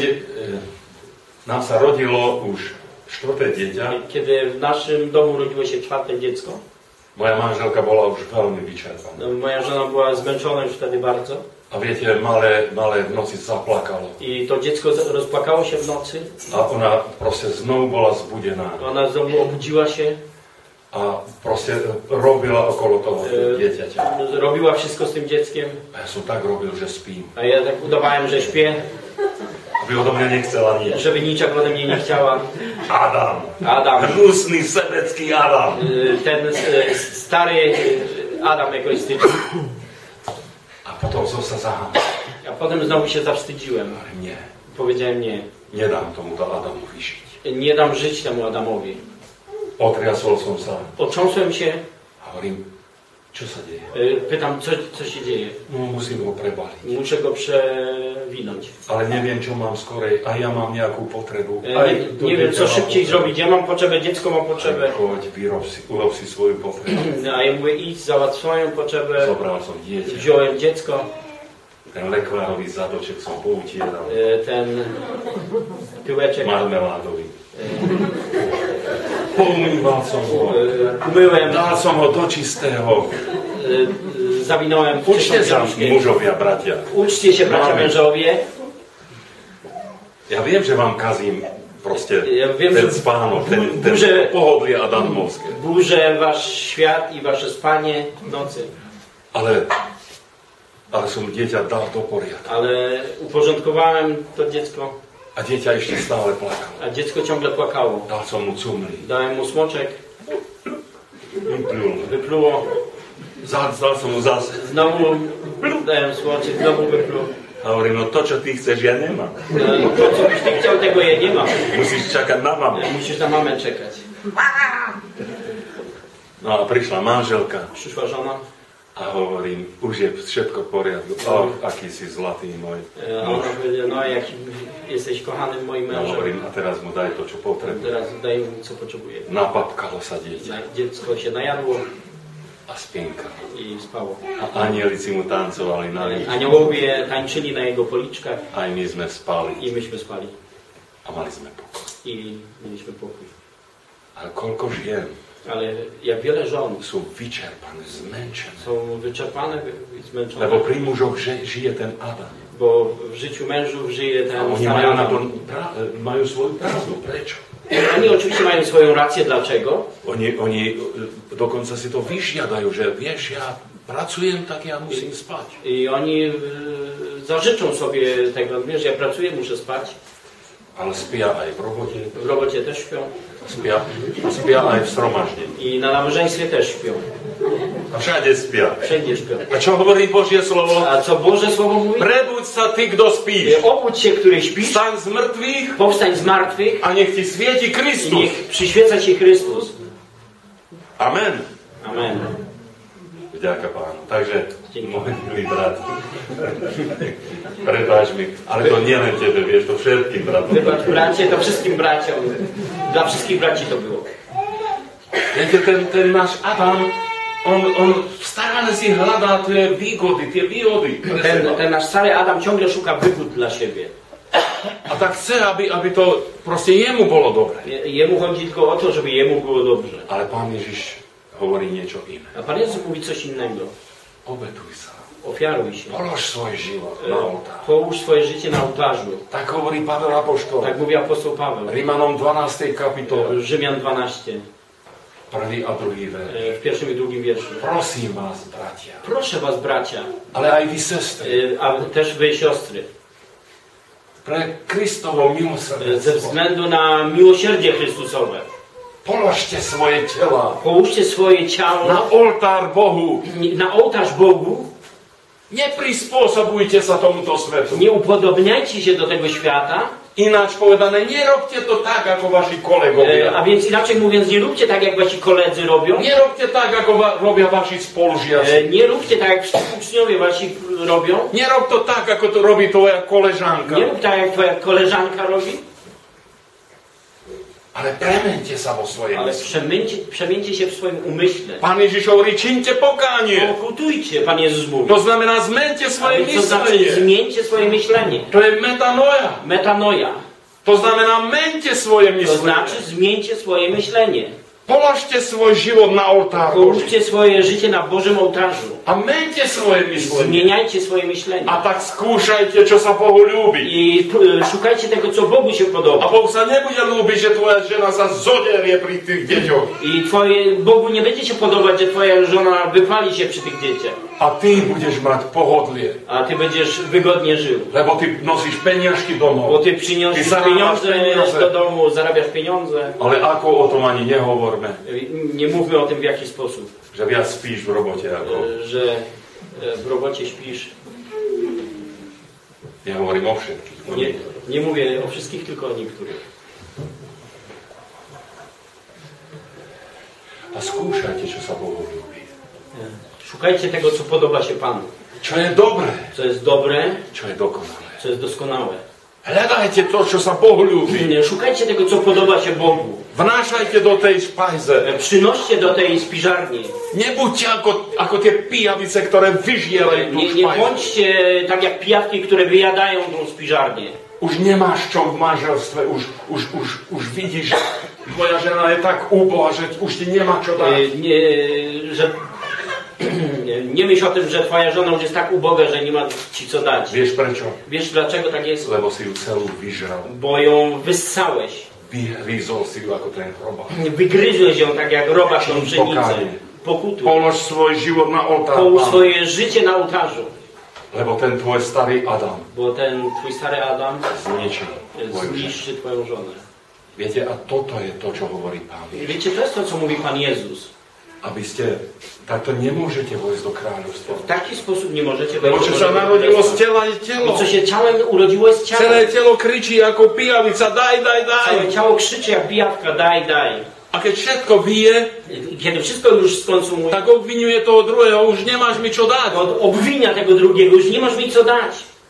Speaker 1: nám sa rodilo už štvrté dieťa,
Speaker 2: Kiedy w naszym domu rodziło się czwarte dziecko,
Speaker 1: moja manželka bola už veľmi vyčerpaná.
Speaker 2: moja żona była zmęczona już wtedy bardzo.
Speaker 1: A A wiecie, malé v noci zaplakalo.
Speaker 2: I to dziecko rozpłakało się w nocy.
Speaker 1: A ona proste znovu bola zbudená.
Speaker 2: Ona znowu obudziła się.
Speaker 1: A proste robila okolo toho dieťaťa.
Speaker 2: Robiła wszystko z tym dzieckiem.
Speaker 1: A ja som tak robil, že spím.
Speaker 2: A ja tak udawałem, że śpię.
Speaker 1: Aby odo mňa nechcela nič.
Speaker 2: Żeby niczego ode mnie nie chciała.
Speaker 1: Adam. Hnusný, sebecký Adam.
Speaker 2: Ten stary Adam egoistyczny.
Speaker 1: A potom som sa zahámal.
Speaker 2: A potem znowu się zawstydziłem.
Speaker 1: Ale nie.
Speaker 2: Powiedziałem nie.
Speaker 1: Nedám tomuto Adamovi žiť.
Speaker 2: Nie dam żyć temu Adamowi.
Speaker 1: Otriasol som sa.
Speaker 2: Otrząsłem się.
Speaker 1: A hovorím, čo sa deje?
Speaker 2: Pytam, co się dzieje.
Speaker 1: No, musím ho prebaliť.
Speaker 2: Muszę go przewinąć.
Speaker 1: Ale neviem, čo mám skorej. A ja mám nejakú potrebu.
Speaker 2: Nie wiem, co szybciej zrobić. Ja mam potrzebę, dziecko ma potrzebę.
Speaker 1: Choď, urob si svoju potrebu.
Speaker 2: A ja mówię, idź, załatw swoją potrzebę.
Speaker 1: Zobral som dieťa.
Speaker 2: Wziąłem dziecko.
Speaker 1: Ten lekvárový zadoček som poutieral.
Speaker 2: Ten tyłeczek.
Speaker 1: Marmeládový. Poumýval som ho.
Speaker 2: Umyłem.
Speaker 1: Dal som ho do čistého.
Speaker 2: Zawinąłem w
Speaker 1: Uczcie
Speaker 2: czystą
Speaker 1: sa,
Speaker 2: książkę.
Speaker 1: mužovia, bratia.
Speaker 2: Uczcie się, bracia
Speaker 1: Mamy.
Speaker 2: mężowie.
Speaker 1: Ja viem, že vám kazím proste
Speaker 2: Ja wiem,
Speaker 1: ten
Speaker 2: že
Speaker 1: spánok, ten
Speaker 2: duże-
Speaker 1: pohodlie Adamovské.
Speaker 2: Burzę wasz świat i wasze spanie w nocy.
Speaker 1: Ale som dieťa dal do poriadku.
Speaker 2: Ale uporządkowałem to dziecko,
Speaker 1: A dieťa ešte stále plakalo.
Speaker 2: a dziecko ciągle płakało.
Speaker 1: Dal som mu cumli.
Speaker 2: Dałem mu smoczek,
Speaker 1: Vyplul.
Speaker 2: wypluło.
Speaker 1: Dal som mu zase.
Speaker 2: Znowu dałem smoczek, znowu wypluło.
Speaker 1: A hovorím, no to, čo ty chceš, ja nemám.
Speaker 2: No, to, co byś ty chciał, tego ja nie mam.
Speaker 1: Musíš čakať na mamu.
Speaker 2: Musisz na mamę czekać.
Speaker 1: No a prišla manželka
Speaker 2: Przyszła żona.
Speaker 1: a hovorím, už je všetko v poriadku. Aký si zlatý môj
Speaker 2: A
Speaker 1: muž.
Speaker 2: ona powiedziała, no jaki jesteś kochanym moim
Speaker 1: No
Speaker 2: mężem.
Speaker 1: hovorím, a teraz mu daj to, čo potrebuje.
Speaker 2: Teraz daj mu, co potrzebuje.
Speaker 1: Napapkalo sa dieťa
Speaker 2: Dziecko się najadło
Speaker 1: a spinkalo.
Speaker 2: i spało.
Speaker 1: A anielici mu tancovali na líčku.
Speaker 2: Aniołowie tańczyli na jego policzkach
Speaker 1: Aj my sme spali
Speaker 2: i myśmy spali.
Speaker 1: a mali sme pokoj.
Speaker 2: I mieliśmy pokój.
Speaker 1: Ale koľko žien
Speaker 2: Ale jak wiele żon
Speaker 1: sú vyčerpané, zmenšené.
Speaker 2: są wyczerpane i zmęczone,
Speaker 1: Lebo pri mužoch žije ten Adam.
Speaker 2: bo w życiu mężów żyje
Speaker 1: A
Speaker 2: ten
Speaker 1: oni
Speaker 2: stary
Speaker 1: majú, na to,
Speaker 2: Adam.
Speaker 1: majú svoju pravdu. Prečo?
Speaker 2: Oni oczywiście mają swoją rację, dlaczego?
Speaker 1: Oni dokonca si to vyžiadajú, že vieš, ja pracujem, tak ja musím spať.
Speaker 2: I oni zażyczą sobie tego, wiesz, ja pracuję, muszę spać.
Speaker 1: Ale spia aj v robote,
Speaker 2: W robocie też śpią.
Speaker 1: spia aj v sromaždení.
Speaker 2: I na nabożeństwie też śpią.
Speaker 1: A všade spia.
Speaker 2: Wszędzie śpią.
Speaker 1: A čo hovorí Božie slovo?
Speaker 2: A co Boże Słowo mówi?
Speaker 1: Prebuď sa ty, kto spíš.
Speaker 2: Obudź się, który śpisz,
Speaker 1: Staň z mŕtvych
Speaker 2: powstań z martwych
Speaker 1: a nech ti svieti
Speaker 2: i
Speaker 1: Kristus.
Speaker 2: niech przyświeca Ci Chrystus.
Speaker 1: Amen.
Speaker 2: Amen.
Speaker 1: Vďaka Pánu. Takže,
Speaker 2: Dzięki.
Speaker 1: môj milý brat, prepáč mi, ale to nie len tebe, vieš, to všetkým bratom.
Speaker 2: Wybacz bracie, to wszystkim braciom. Dla wszystkich braci to było.
Speaker 1: Viete, ten náš Adam, on stále si hľadá tie výgody, tie výhody.
Speaker 2: Ten nasz stary Adam ciągle szuka wygód dla siebie.
Speaker 1: A tak chce, aby to proste jemu bolo dobre.
Speaker 2: Jemu chodzi tylko o to, żeby jemu było dobrze.
Speaker 1: Ale Pán Ježiš hovorí niečo iné.
Speaker 2: A Pan Jezus mówi coś innego.
Speaker 1: Obetuj sa.
Speaker 2: Ofiaruj się.
Speaker 1: Polož svoj život na oltár.
Speaker 2: Połóż swoje życie na ołtarzu.
Speaker 1: Tak hovorí Pavel Apoštol.
Speaker 2: Tak mówi apostoł Paweł.
Speaker 1: Rímanom 12. kapitole,
Speaker 2: Rzymian 12.
Speaker 1: 1. a 2. verš.
Speaker 2: W pierwszym i drugim wierszu.
Speaker 1: Prosím vás, bratia,
Speaker 2: Proszę was, bracia,
Speaker 1: ale aj vy, sestry,
Speaker 2: a też wy, siostry,
Speaker 1: pre Kristovo
Speaker 2: ze
Speaker 1: milosrdenstvo,
Speaker 2: względu na miłosierdzie Chrystusowe,
Speaker 1: položte svoje tela
Speaker 2: połóżcie swoje ciało
Speaker 1: na oltár Bohu.
Speaker 2: na ołtarz Bogu.
Speaker 1: Neprispôsobujte sa tomuto svetu.
Speaker 2: Nie upodobniajcie się do tego świata,
Speaker 1: Ináč povedané, nerobte to tak, ako vaši
Speaker 2: a
Speaker 1: kolegovia.
Speaker 2: więc inaczej mówiąc, nie róbcie tak, jak wasi koledzy robią,
Speaker 1: Nerobte tak, ako robia vaši spolužiaci.
Speaker 2: nie róbcie tak, jak uczniowie wasi robią,
Speaker 1: Nerob to tak, ako to robí tvoja koležanka.
Speaker 2: nie rób tak, jak twoja koleżanka robi,
Speaker 1: Ale premente sa vo svojej
Speaker 2: ale
Speaker 1: mysli.
Speaker 2: przemieńcie się w swoim umyśle.
Speaker 1: Pán Ježiš hovorí, čiňte pokánie.
Speaker 2: Pokutujcie, Pan Jezus mówi.
Speaker 1: To znamená, zmente
Speaker 2: A
Speaker 1: svoje
Speaker 2: więc to znaczy,
Speaker 1: myslenie.
Speaker 2: zmieńcie swoje myślenie.
Speaker 1: To je metanoja.
Speaker 2: Metanoja.
Speaker 1: To znamená, mente svoje
Speaker 2: To
Speaker 1: myslenie.
Speaker 2: znaczy, zmieńcie swoje myślenie.
Speaker 1: Položte svoj život na oltár Boží.
Speaker 2: Połóżcie swoje życie na Bożym ołtarzu.
Speaker 1: A mente svoje myslenie.
Speaker 2: Zmieniajcie swoje myślenie.
Speaker 1: A tak skúšajte, čo sa Bohu ľúbi.
Speaker 2: I szukajcie tego, co Bogu się
Speaker 1: A
Speaker 2: podoba.
Speaker 1: Boh sa nebude ľúbiť, že tvoja žena sa zoderie pri tých deťoch.
Speaker 2: I Bogu nie będzie się podobać, że twoja żona wypali się przy tych dzieciach.
Speaker 1: A ty budeš mať pohodlie.
Speaker 2: A ty będziesz wygodnie żył.
Speaker 1: Lebo ty nosíš peniažky domov.
Speaker 2: Bo ty przyniosisz pieniądze do domu, zarabiasz pieniądze.
Speaker 1: Ale ako o tom ani nehovorme.
Speaker 2: Nie mówmy o tym w jaki sposób.
Speaker 1: Že viac spíš v robote ako...
Speaker 2: Że w robocie śpisz.
Speaker 1: Ja hovorím o všetkých.
Speaker 2: Nie mówię o wszystkich, tylko o niektórych.
Speaker 1: A skúšajte, čo sa Bohu ľúbi.
Speaker 2: Szukajcie tego, co podoba się Panu.
Speaker 1: Čo je dobré.
Speaker 2: Co jest dobre,
Speaker 1: Čo je dokonalé.
Speaker 2: co jest doskonałe.
Speaker 1: Hľadajte to, čo sa Bohu ľúbi.
Speaker 2: Szukajcie tego, co podoba się Bogu.
Speaker 1: Vnášajte do tej špajze.
Speaker 2: Przynoście do tej spiżarni.
Speaker 1: Nebuďte ako tie pijavice, ktoré vyžierajú tú
Speaker 2: Nie
Speaker 1: špajzu.
Speaker 2: bądźcie tak jak pijawki, które wyjadają tą spiżarnię.
Speaker 1: Už nemáš čo v manželstve, už vidíš, že tvoja žena je tak úboha, že už ti nemá čo dať.
Speaker 2: Nie myśl o tym, że twoja żona już jest tak uboga, że nie ma ci co dać.
Speaker 1: Vieš prečo?
Speaker 2: Wiesz dlaczego tak jest?
Speaker 1: Lebo si ju celú vyžral.
Speaker 2: Bo ją wyssałeś.
Speaker 1: Vyhryzol si ju ako ten robák.
Speaker 2: Wygryzłeś ją tak jak robak tą pszenicę.
Speaker 1: Pokanie.
Speaker 2: Pokutuj.
Speaker 1: Polož svoj život na oltár.
Speaker 2: Połóż swoje życie na ołtarzu.
Speaker 1: Lebo ten tvoj starý Adam
Speaker 2: Bo ten twój stary Adam
Speaker 1: zničí tvoju ženu.
Speaker 2: zniszczy twoją żonę.
Speaker 1: Viete, a toto je to, čo hovorí Pán Ježiš.
Speaker 2: Wiecie, to jest to, co mówi Pan Jezus.
Speaker 1: Aby ste, takto nemôžete vojsť do kráľovstva.
Speaker 2: W taki sposób nie możecie
Speaker 1: Lebo
Speaker 2: wejść
Speaker 1: čo
Speaker 2: do
Speaker 1: sa
Speaker 2: Bożego
Speaker 1: narodilo z
Speaker 2: Królestwa.
Speaker 1: tela je telo.
Speaker 2: Bo co się ciałem urodziło jest ciałem.
Speaker 1: Celé telo kričí ako pijavica, daj, daj, daj.
Speaker 2: Całe ciało krzyczy jak pijawka, daj, daj.
Speaker 1: A keď všetko vyje,
Speaker 2: I kiedy wszystko już skonsumuje,
Speaker 1: tak obvinuje toho druhého, už nemáš mi čo dať.
Speaker 2: to obwinia tego drugiego, już nie masz mi co dać.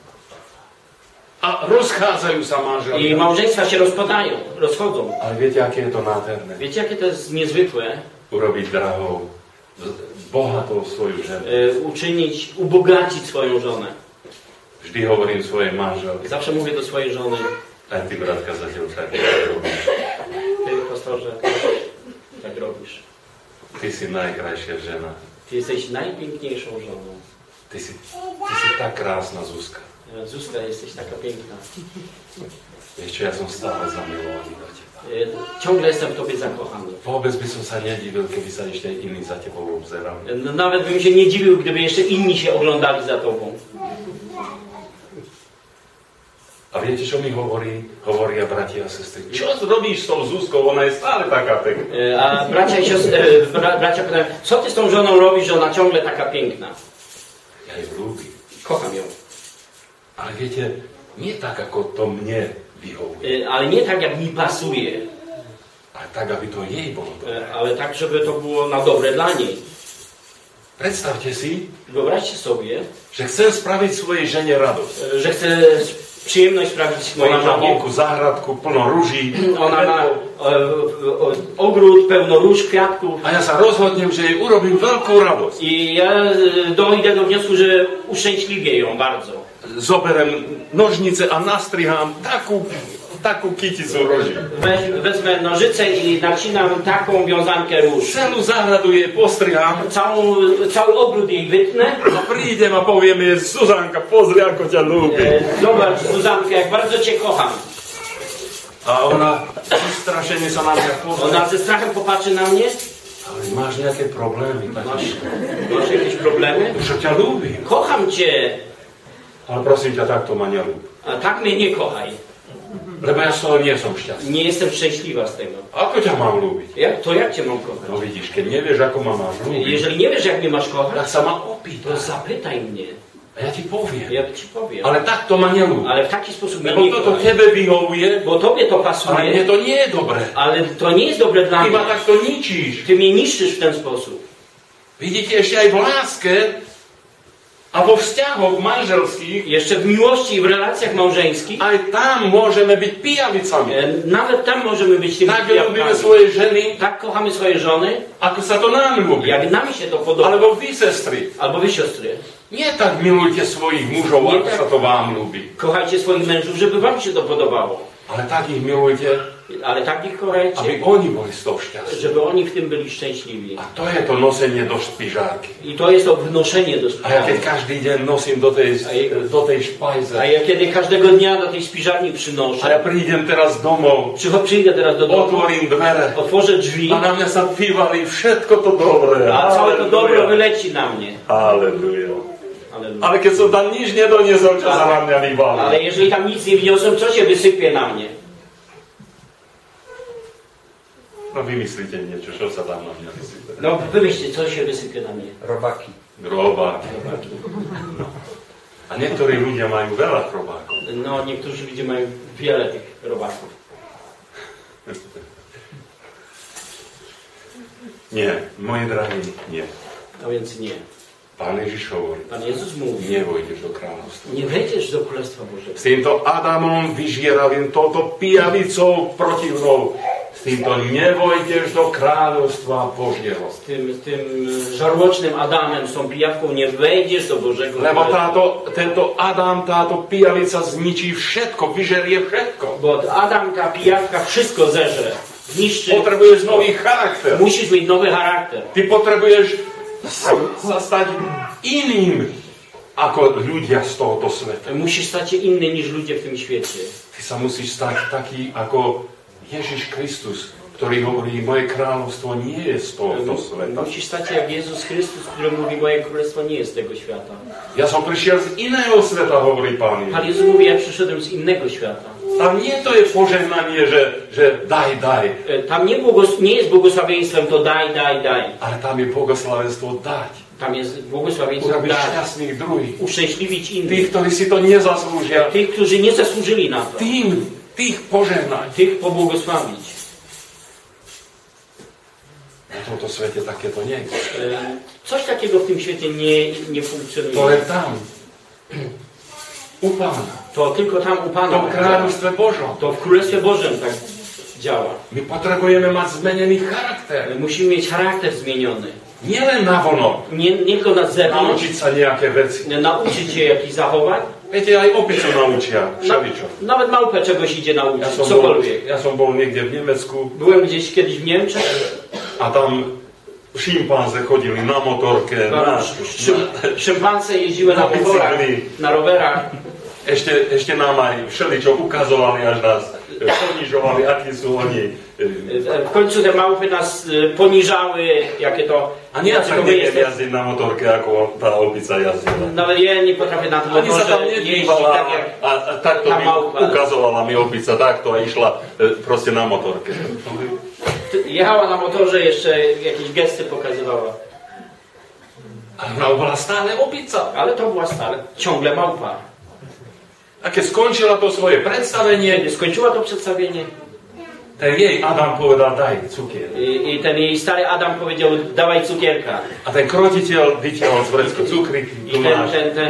Speaker 1: A rozchádzajú sa
Speaker 2: I
Speaker 1: manželia.
Speaker 2: małżeństwa się rozchodzą.
Speaker 1: Ale viete, aké je to nádherné?
Speaker 2: Wiecie, jakie to jest niezwykłe?
Speaker 1: Urobiť drahou, bohatou svoju ženu.
Speaker 2: Ubogacić swoją żonę.
Speaker 1: Vždy hovorím svojej manželke.
Speaker 2: Zawsze mówię do swojej żony,
Speaker 1: A ty, bratka, zatiaľ tak robíš.
Speaker 2: ty pastorze, tak robisz.
Speaker 1: Ty si najkrajšia žena.
Speaker 2: Ty jesteś najpiękniejszą żoną.
Speaker 1: Ty si tak krásna, Zuzka.
Speaker 2: Zuzka, jesteś taka piękna.
Speaker 1: Vieš čo, ja som stále zamilovaný do teba.
Speaker 2: Ciągle jestem w tobie zakochany.
Speaker 1: Vôbec by som sa nedivil, keby sa ešte iní za tebou obzerali.
Speaker 2: No, nawet bym się nie dziwił, gdyby jeszcze inni się oglądali za tobą.
Speaker 1: A viete, čo mi hovoria bratia a sestry? Čo robíš s tou Zuzkou? Ona je stále taká pekná.
Speaker 2: A bracia i siostry, bracia pytają, co ty z tą żoną robisz, że ona ciągle taka piękna?
Speaker 1: Ja ju ľúbim.
Speaker 2: Kocham ją.
Speaker 1: Ale viete, nie tak, ako to mne vyhovuje.
Speaker 2: Ale nie tak, jak mi pasuje,
Speaker 1: Ale tak, aby to jej bolo dobre.
Speaker 2: ale tak, żeby to było na dobre dla niej.
Speaker 1: Predstavte si,
Speaker 2: Wyobraźcie sobie,
Speaker 1: že chcem spraviť svojej žene radosť.
Speaker 2: że chcę przyjemność sprawić mojej
Speaker 1: Ona má
Speaker 2: żonie.
Speaker 1: vonku záhradku plno ruží.
Speaker 2: Ona ma ogród pełno róż, kwiatków.
Speaker 1: A ja sa rozhodnem, že jej urobím veľkú radosť.
Speaker 2: I ja dojdę do wniosku, że uszczęśliwię ją bardzo.
Speaker 1: Zoberem nožnice a nastrihám takú kyticu roží.
Speaker 2: Wezmę nożyce i nacinam taką wiązankę róż.
Speaker 1: Celú záhradu jej postrihám.
Speaker 2: Cały ogród jej wytnę.
Speaker 1: A prídem a poviem jej, Zuzanka, pozri, ako ťa ľúbim.
Speaker 2: Zobacz, Zuzanka, jak bardzo cię kocham.
Speaker 1: A ona vystrašene sa na mňa pozrie.
Speaker 2: Ona ze strachem popatrzy na mnie.
Speaker 1: Ale máš nejaké problémy, Tati?
Speaker 2: Masz jakieś problemy?
Speaker 1: Však ťa ľúbim.
Speaker 2: Kocham cię.
Speaker 1: Ale prosím ťa, takto ma neľúb.
Speaker 2: A tak mnie nie kochaj.
Speaker 1: Lebo ja z toho nie som šťastný.
Speaker 2: Nie jestem szczęśliwa z tego.
Speaker 1: Ako ťa mám ľúbiť?
Speaker 2: Jak cię mam kochać?
Speaker 1: No vidíš, keď nevieš, ako ma máš ľúbiť,
Speaker 2: Jeżeli nie wiesz, jak mnie masz
Speaker 1: tak
Speaker 2: kochać,
Speaker 1: sa ma
Speaker 2: to
Speaker 1: opýtaj.
Speaker 2: zapytaj mnie.
Speaker 1: A ja ti poviem.
Speaker 2: Ja ci powiem.
Speaker 1: Ale takto ma neľúb.
Speaker 2: Ale w taki sposób mnie
Speaker 1: Lebo
Speaker 2: nie
Speaker 1: toto
Speaker 2: kochaj.
Speaker 1: tebe vyhovuje,
Speaker 2: Bo tobie to
Speaker 1: ale mne
Speaker 2: pasuje,
Speaker 1: to nie je dobré.
Speaker 2: ale to nie jest dobre dla
Speaker 1: Ty
Speaker 2: mnie.
Speaker 1: ma takto ničíš.
Speaker 2: Ty mnie niszczysz w ten sposób.
Speaker 1: Vidíte, ešte aj v láske a vo vzťahoch manželských,
Speaker 2: Jeszcze w miłości i w relacjach małżeńskich,
Speaker 1: aj tam môžeme byť pijavicami.
Speaker 2: nawet tam możemy być tymi
Speaker 1: Tak ľúbime
Speaker 2: pijawkami.
Speaker 1: svoje ženy,
Speaker 2: Tak kochamy swoje żony,
Speaker 1: ako sa to nám ľúbi.
Speaker 2: jak nam się to podoba.
Speaker 1: Alebo vy, sestry,
Speaker 2: Albo wy, siostry.
Speaker 1: nie tak milujte svojich mužov,
Speaker 2: Nie
Speaker 1: ako
Speaker 2: tak.
Speaker 1: sa to vám ľúbi.
Speaker 2: Kochajcie swoich mężów, żeby wam się to podobało.
Speaker 1: Ale tak ich milujte,
Speaker 2: Ale tak ich kochajcie,
Speaker 1: aby oni boli z toho šťastí.
Speaker 2: żeby oni w tym byli szczęśliwi.
Speaker 1: A to je to nosenie do špižárky.
Speaker 2: I to jest to wnoszenie do
Speaker 1: A ja keď
Speaker 2: spiżarni.
Speaker 1: každý deň nosím do tej špajze.
Speaker 2: A ja kiedy każdego dnia do tej spiżarni przynoszę,
Speaker 1: A ja prídem teraz domov,
Speaker 2: przyjdę teraz do domu,
Speaker 1: otvorím dvere
Speaker 2: otworzę drzwi,
Speaker 1: a na mňa sa vyvalí všetko to dobré.
Speaker 2: a całe to dobro wyleci na mnie.
Speaker 1: Halleluja.
Speaker 2: Aleluja.
Speaker 1: Ale keď som tam nič nedoniesol, čo sa na mňa vyvalí.
Speaker 2: Ale jeżeli tam nic nie wniosą, co się wysypie na mnie?
Speaker 1: No vymyslíte niečo, čo sa tam na mňa vysype.
Speaker 2: No wymyślcie, co się wysypie na mnie.
Speaker 3: Robaki.
Speaker 1: Robáky. A niektorí ľudia majú veľa robákov.
Speaker 2: No, niektórzy ludzie mają wiele tych robaków.
Speaker 1: Nie, moji drahí, nie.
Speaker 2: A więc nie.
Speaker 1: Pán Ježiš hovorí,
Speaker 2: Pan Jezus mówi,
Speaker 1: nevojdeš do kráľovstva.
Speaker 2: nie wejdziesz do Królestwa Bożego.
Speaker 1: S týmto Adamom vyžieravým, touto pijavicou protivnou, s týmto nevojdeš do kráľovstva Božieho.
Speaker 2: Z tym żarłocznym Adamem, z tą pijawką nie wejdziesz do Bożego
Speaker 1: Lebo
Speaker 2: Królestwa.
Speaker 1: tento Adam, táto pijavica zničí všetko, vyžerie všetko.
Speaker 2: Bo Adam, ta pijawka wszystko zeżre. Zniszczy.
Speaker 1: Potrebuješ nový charakter.
Speaker 2: Musisz mieć nowy charakter.
Speaker 1: Ty potrebuješ sa stať iným ako ľudia z tohoto sveta.
Speaker 2: Musisz stać się inny niż ludzie w tym świecie.
Speaker 1: Ty sa musíš stať taký ako Ježiš Kristus, ktorý hovorí, moje kráľovstvo nie je z tohoto sveta.
Speaker 2: Musisz stać się jak Jezus Chrystus, który mówi, moje królestwo nie jest z tego świata.
Speaker 1: Ja som prišiel z iného sveta, hovorí Pán
Speaker 2: Pan
Speaker 1: Ježiš.
Speaker 2: Jezus mówi, ja przyszedłem z innego świata.
Speaker 1: Tam nie to je požehnanie, že daj.
Speaker 2: Tam nie jest błogosławieństwem to daj.
Speaker 1: Ale tam je błogosławenstwo dať.
Speaker 2: Tam jest błogosławieństwo
Speaker 1: Urobiť
Speaker 2: dać.
Speaker 1: šťastných druhých.
Speaker 2: Uszczęśliwić
Speaker 1: Tých,
Speaker 2: innych.
Speaker 1: ktorí si to nezaslúžia.
Speaker 2: Tych, którzy nie zasłużyli na to.
Speaker 1: Tých požehnať.
Speaker 2: Tych pobłogosławić.
Speaker 1: Na tomto svete takéto nie je.
Speaker 2: Coś takiego w tym świecie nie
Speaker 1: To
Speaker 2: funkcjonuje.
Speaker 1: je tam. U Pána.
Speaker 2: To tylko tam u
Speaker 1: To
Speaker 2: Pana.
Speaker 1: v kráľovstve Božom.
Speaker 2: To w Królestwie Bożym tak działa.
Speaker 1: My potrebujeme mať zmenený charakter.
Speaker 2: Musimy mieć charakter zmieniony.
Speaker 1: Nielen navonok.
Speaker 2: Nie tylko na zewnątrz,
Speaker 1: Naučiť sa nejaké veci.
Speaker 2: nauczyć się jakichś zachowań.
Speaker 1: Viete, aj opicu naučia všeličo.
Speaker 2: Nawet małpę czegoś idzie nauczyć,
Speaker 1: Ja
Speaker 2: cokolwiek.
Speaker 1: som bol niekde v Nemecku
Speaker 2: Byłem gdzieś kiedyś w Niemczech,
Speaker 1: a tam šimpanze chodili na motorke,
Speaker 2: szympanse jeździły na motorach, na rowerach.
Speaker 1: Ešte nám aj všeličo ukazovali, až nás ponižovali, akí sú oni.
Speaker 2: W końcu te małpy nas poniżały, jakie to...
Speaker 1: A nie ja
Speaker 2: jacy
Speaker 1: tak
Speaker 2: to my
Speaker 1: neviem
Speaker 2: jesteśmy.
Speaker 1: jazdiť na motorke, ako tá opica jazdila.
Speaker 2: Nawet ja nie potrafię na tym
Speaker 1: Ani sa tam
Speaker 2: motorze jeździć
Speaker 1: nedívala
Speaker 2: tak jak...
Speaker 1: a takto
Speaker 2: tá
Speaker 1: mi
Speaker 2: małpa.
Speaker 1: ukazovala mi opica takto a išla proste na motorke.
Speaker 2: Jechała na motorze, jeszcze jakieś gesty pokazywała.
Speaker 1: Ale ona bola stále opica.
Speaker 2: Ale to była stale, ciągle małpa.
Speaker 1: A keď skončila to svoje predstavenie,
Speaker 2: Kiedy skończyła to przedstawienie
Speaker 1: ten jej Adam povedal, daj cukier.
Speaker 2: i ten jej stary Adam powiedział, dawaj cukierka.
Speaker 1: A ten krotiteľ vytiahol z vrecka cukry,
Speaker 2: I
Speaker 1: tu máš.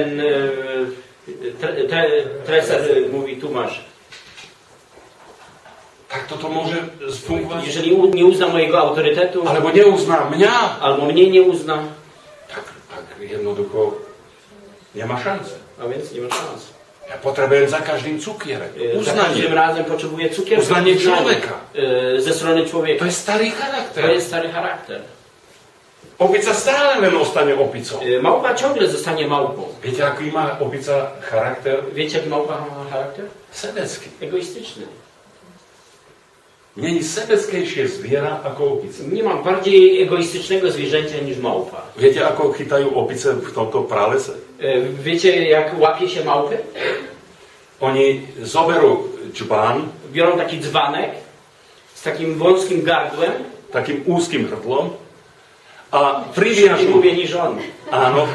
Speaker 2: treser mówi, tu masz.
Speaker 1: Tak toto môže fungovať?
Speaker 2: Jeżeli nie uzna mojego autorytetu,
Speaker 1: Alebo neuzná mňa,
Speaker 2: albo mnie nie uzna,
Speaker 1: tak jednoducho nemá šance.
Speaker 2: a więc nie ma szans.
Speaker 1: Ja potrebujem za každým cukierek.
Speaker 2: Za każdym
Speaker 1: Uznanie.
Speaker 2: razem potrzebuję cukierka.
Speaker 1: Uznanie człowieka.
Speaker 2: Ze strony człowieka.
Speaker 1: To je starý
Speaker 2: To
Speaker 1: charakter.
Speaker 2: jest stary charakter.
Speaker 1: Opica stále len ostane opicou.
Speaker 2: Małpa ciągle zostanie małpą.
Speaker 1: Viete, aký má opica charakter?
Speaker 2: Wiecie, jaki małpa ma charakter?
Speaker 1: Sebecký.
Speaker 2: Egoistyczny.
Speaker 1: Není sebeckejšie zviera ako opica.
Speaker 2: Nie mam bardziej egoistycznego zwierzęcia niż małpa.
Speaker 1: Viete, ako chytajú opice v tomto pralese?
Speaker 2: Wiecie, jak łapie się małpy?
Speaker 1: Oni zoberú džbán
Speaker 2: Biorą taki dzbanek z takim wąskim gardłem.
Speaker 1: takým úzkým hrdlom a
Speaker 2: Nie
Speaker 1: priviažú.
Speaker 2: mówię niż on.
Speaker 1: Áno.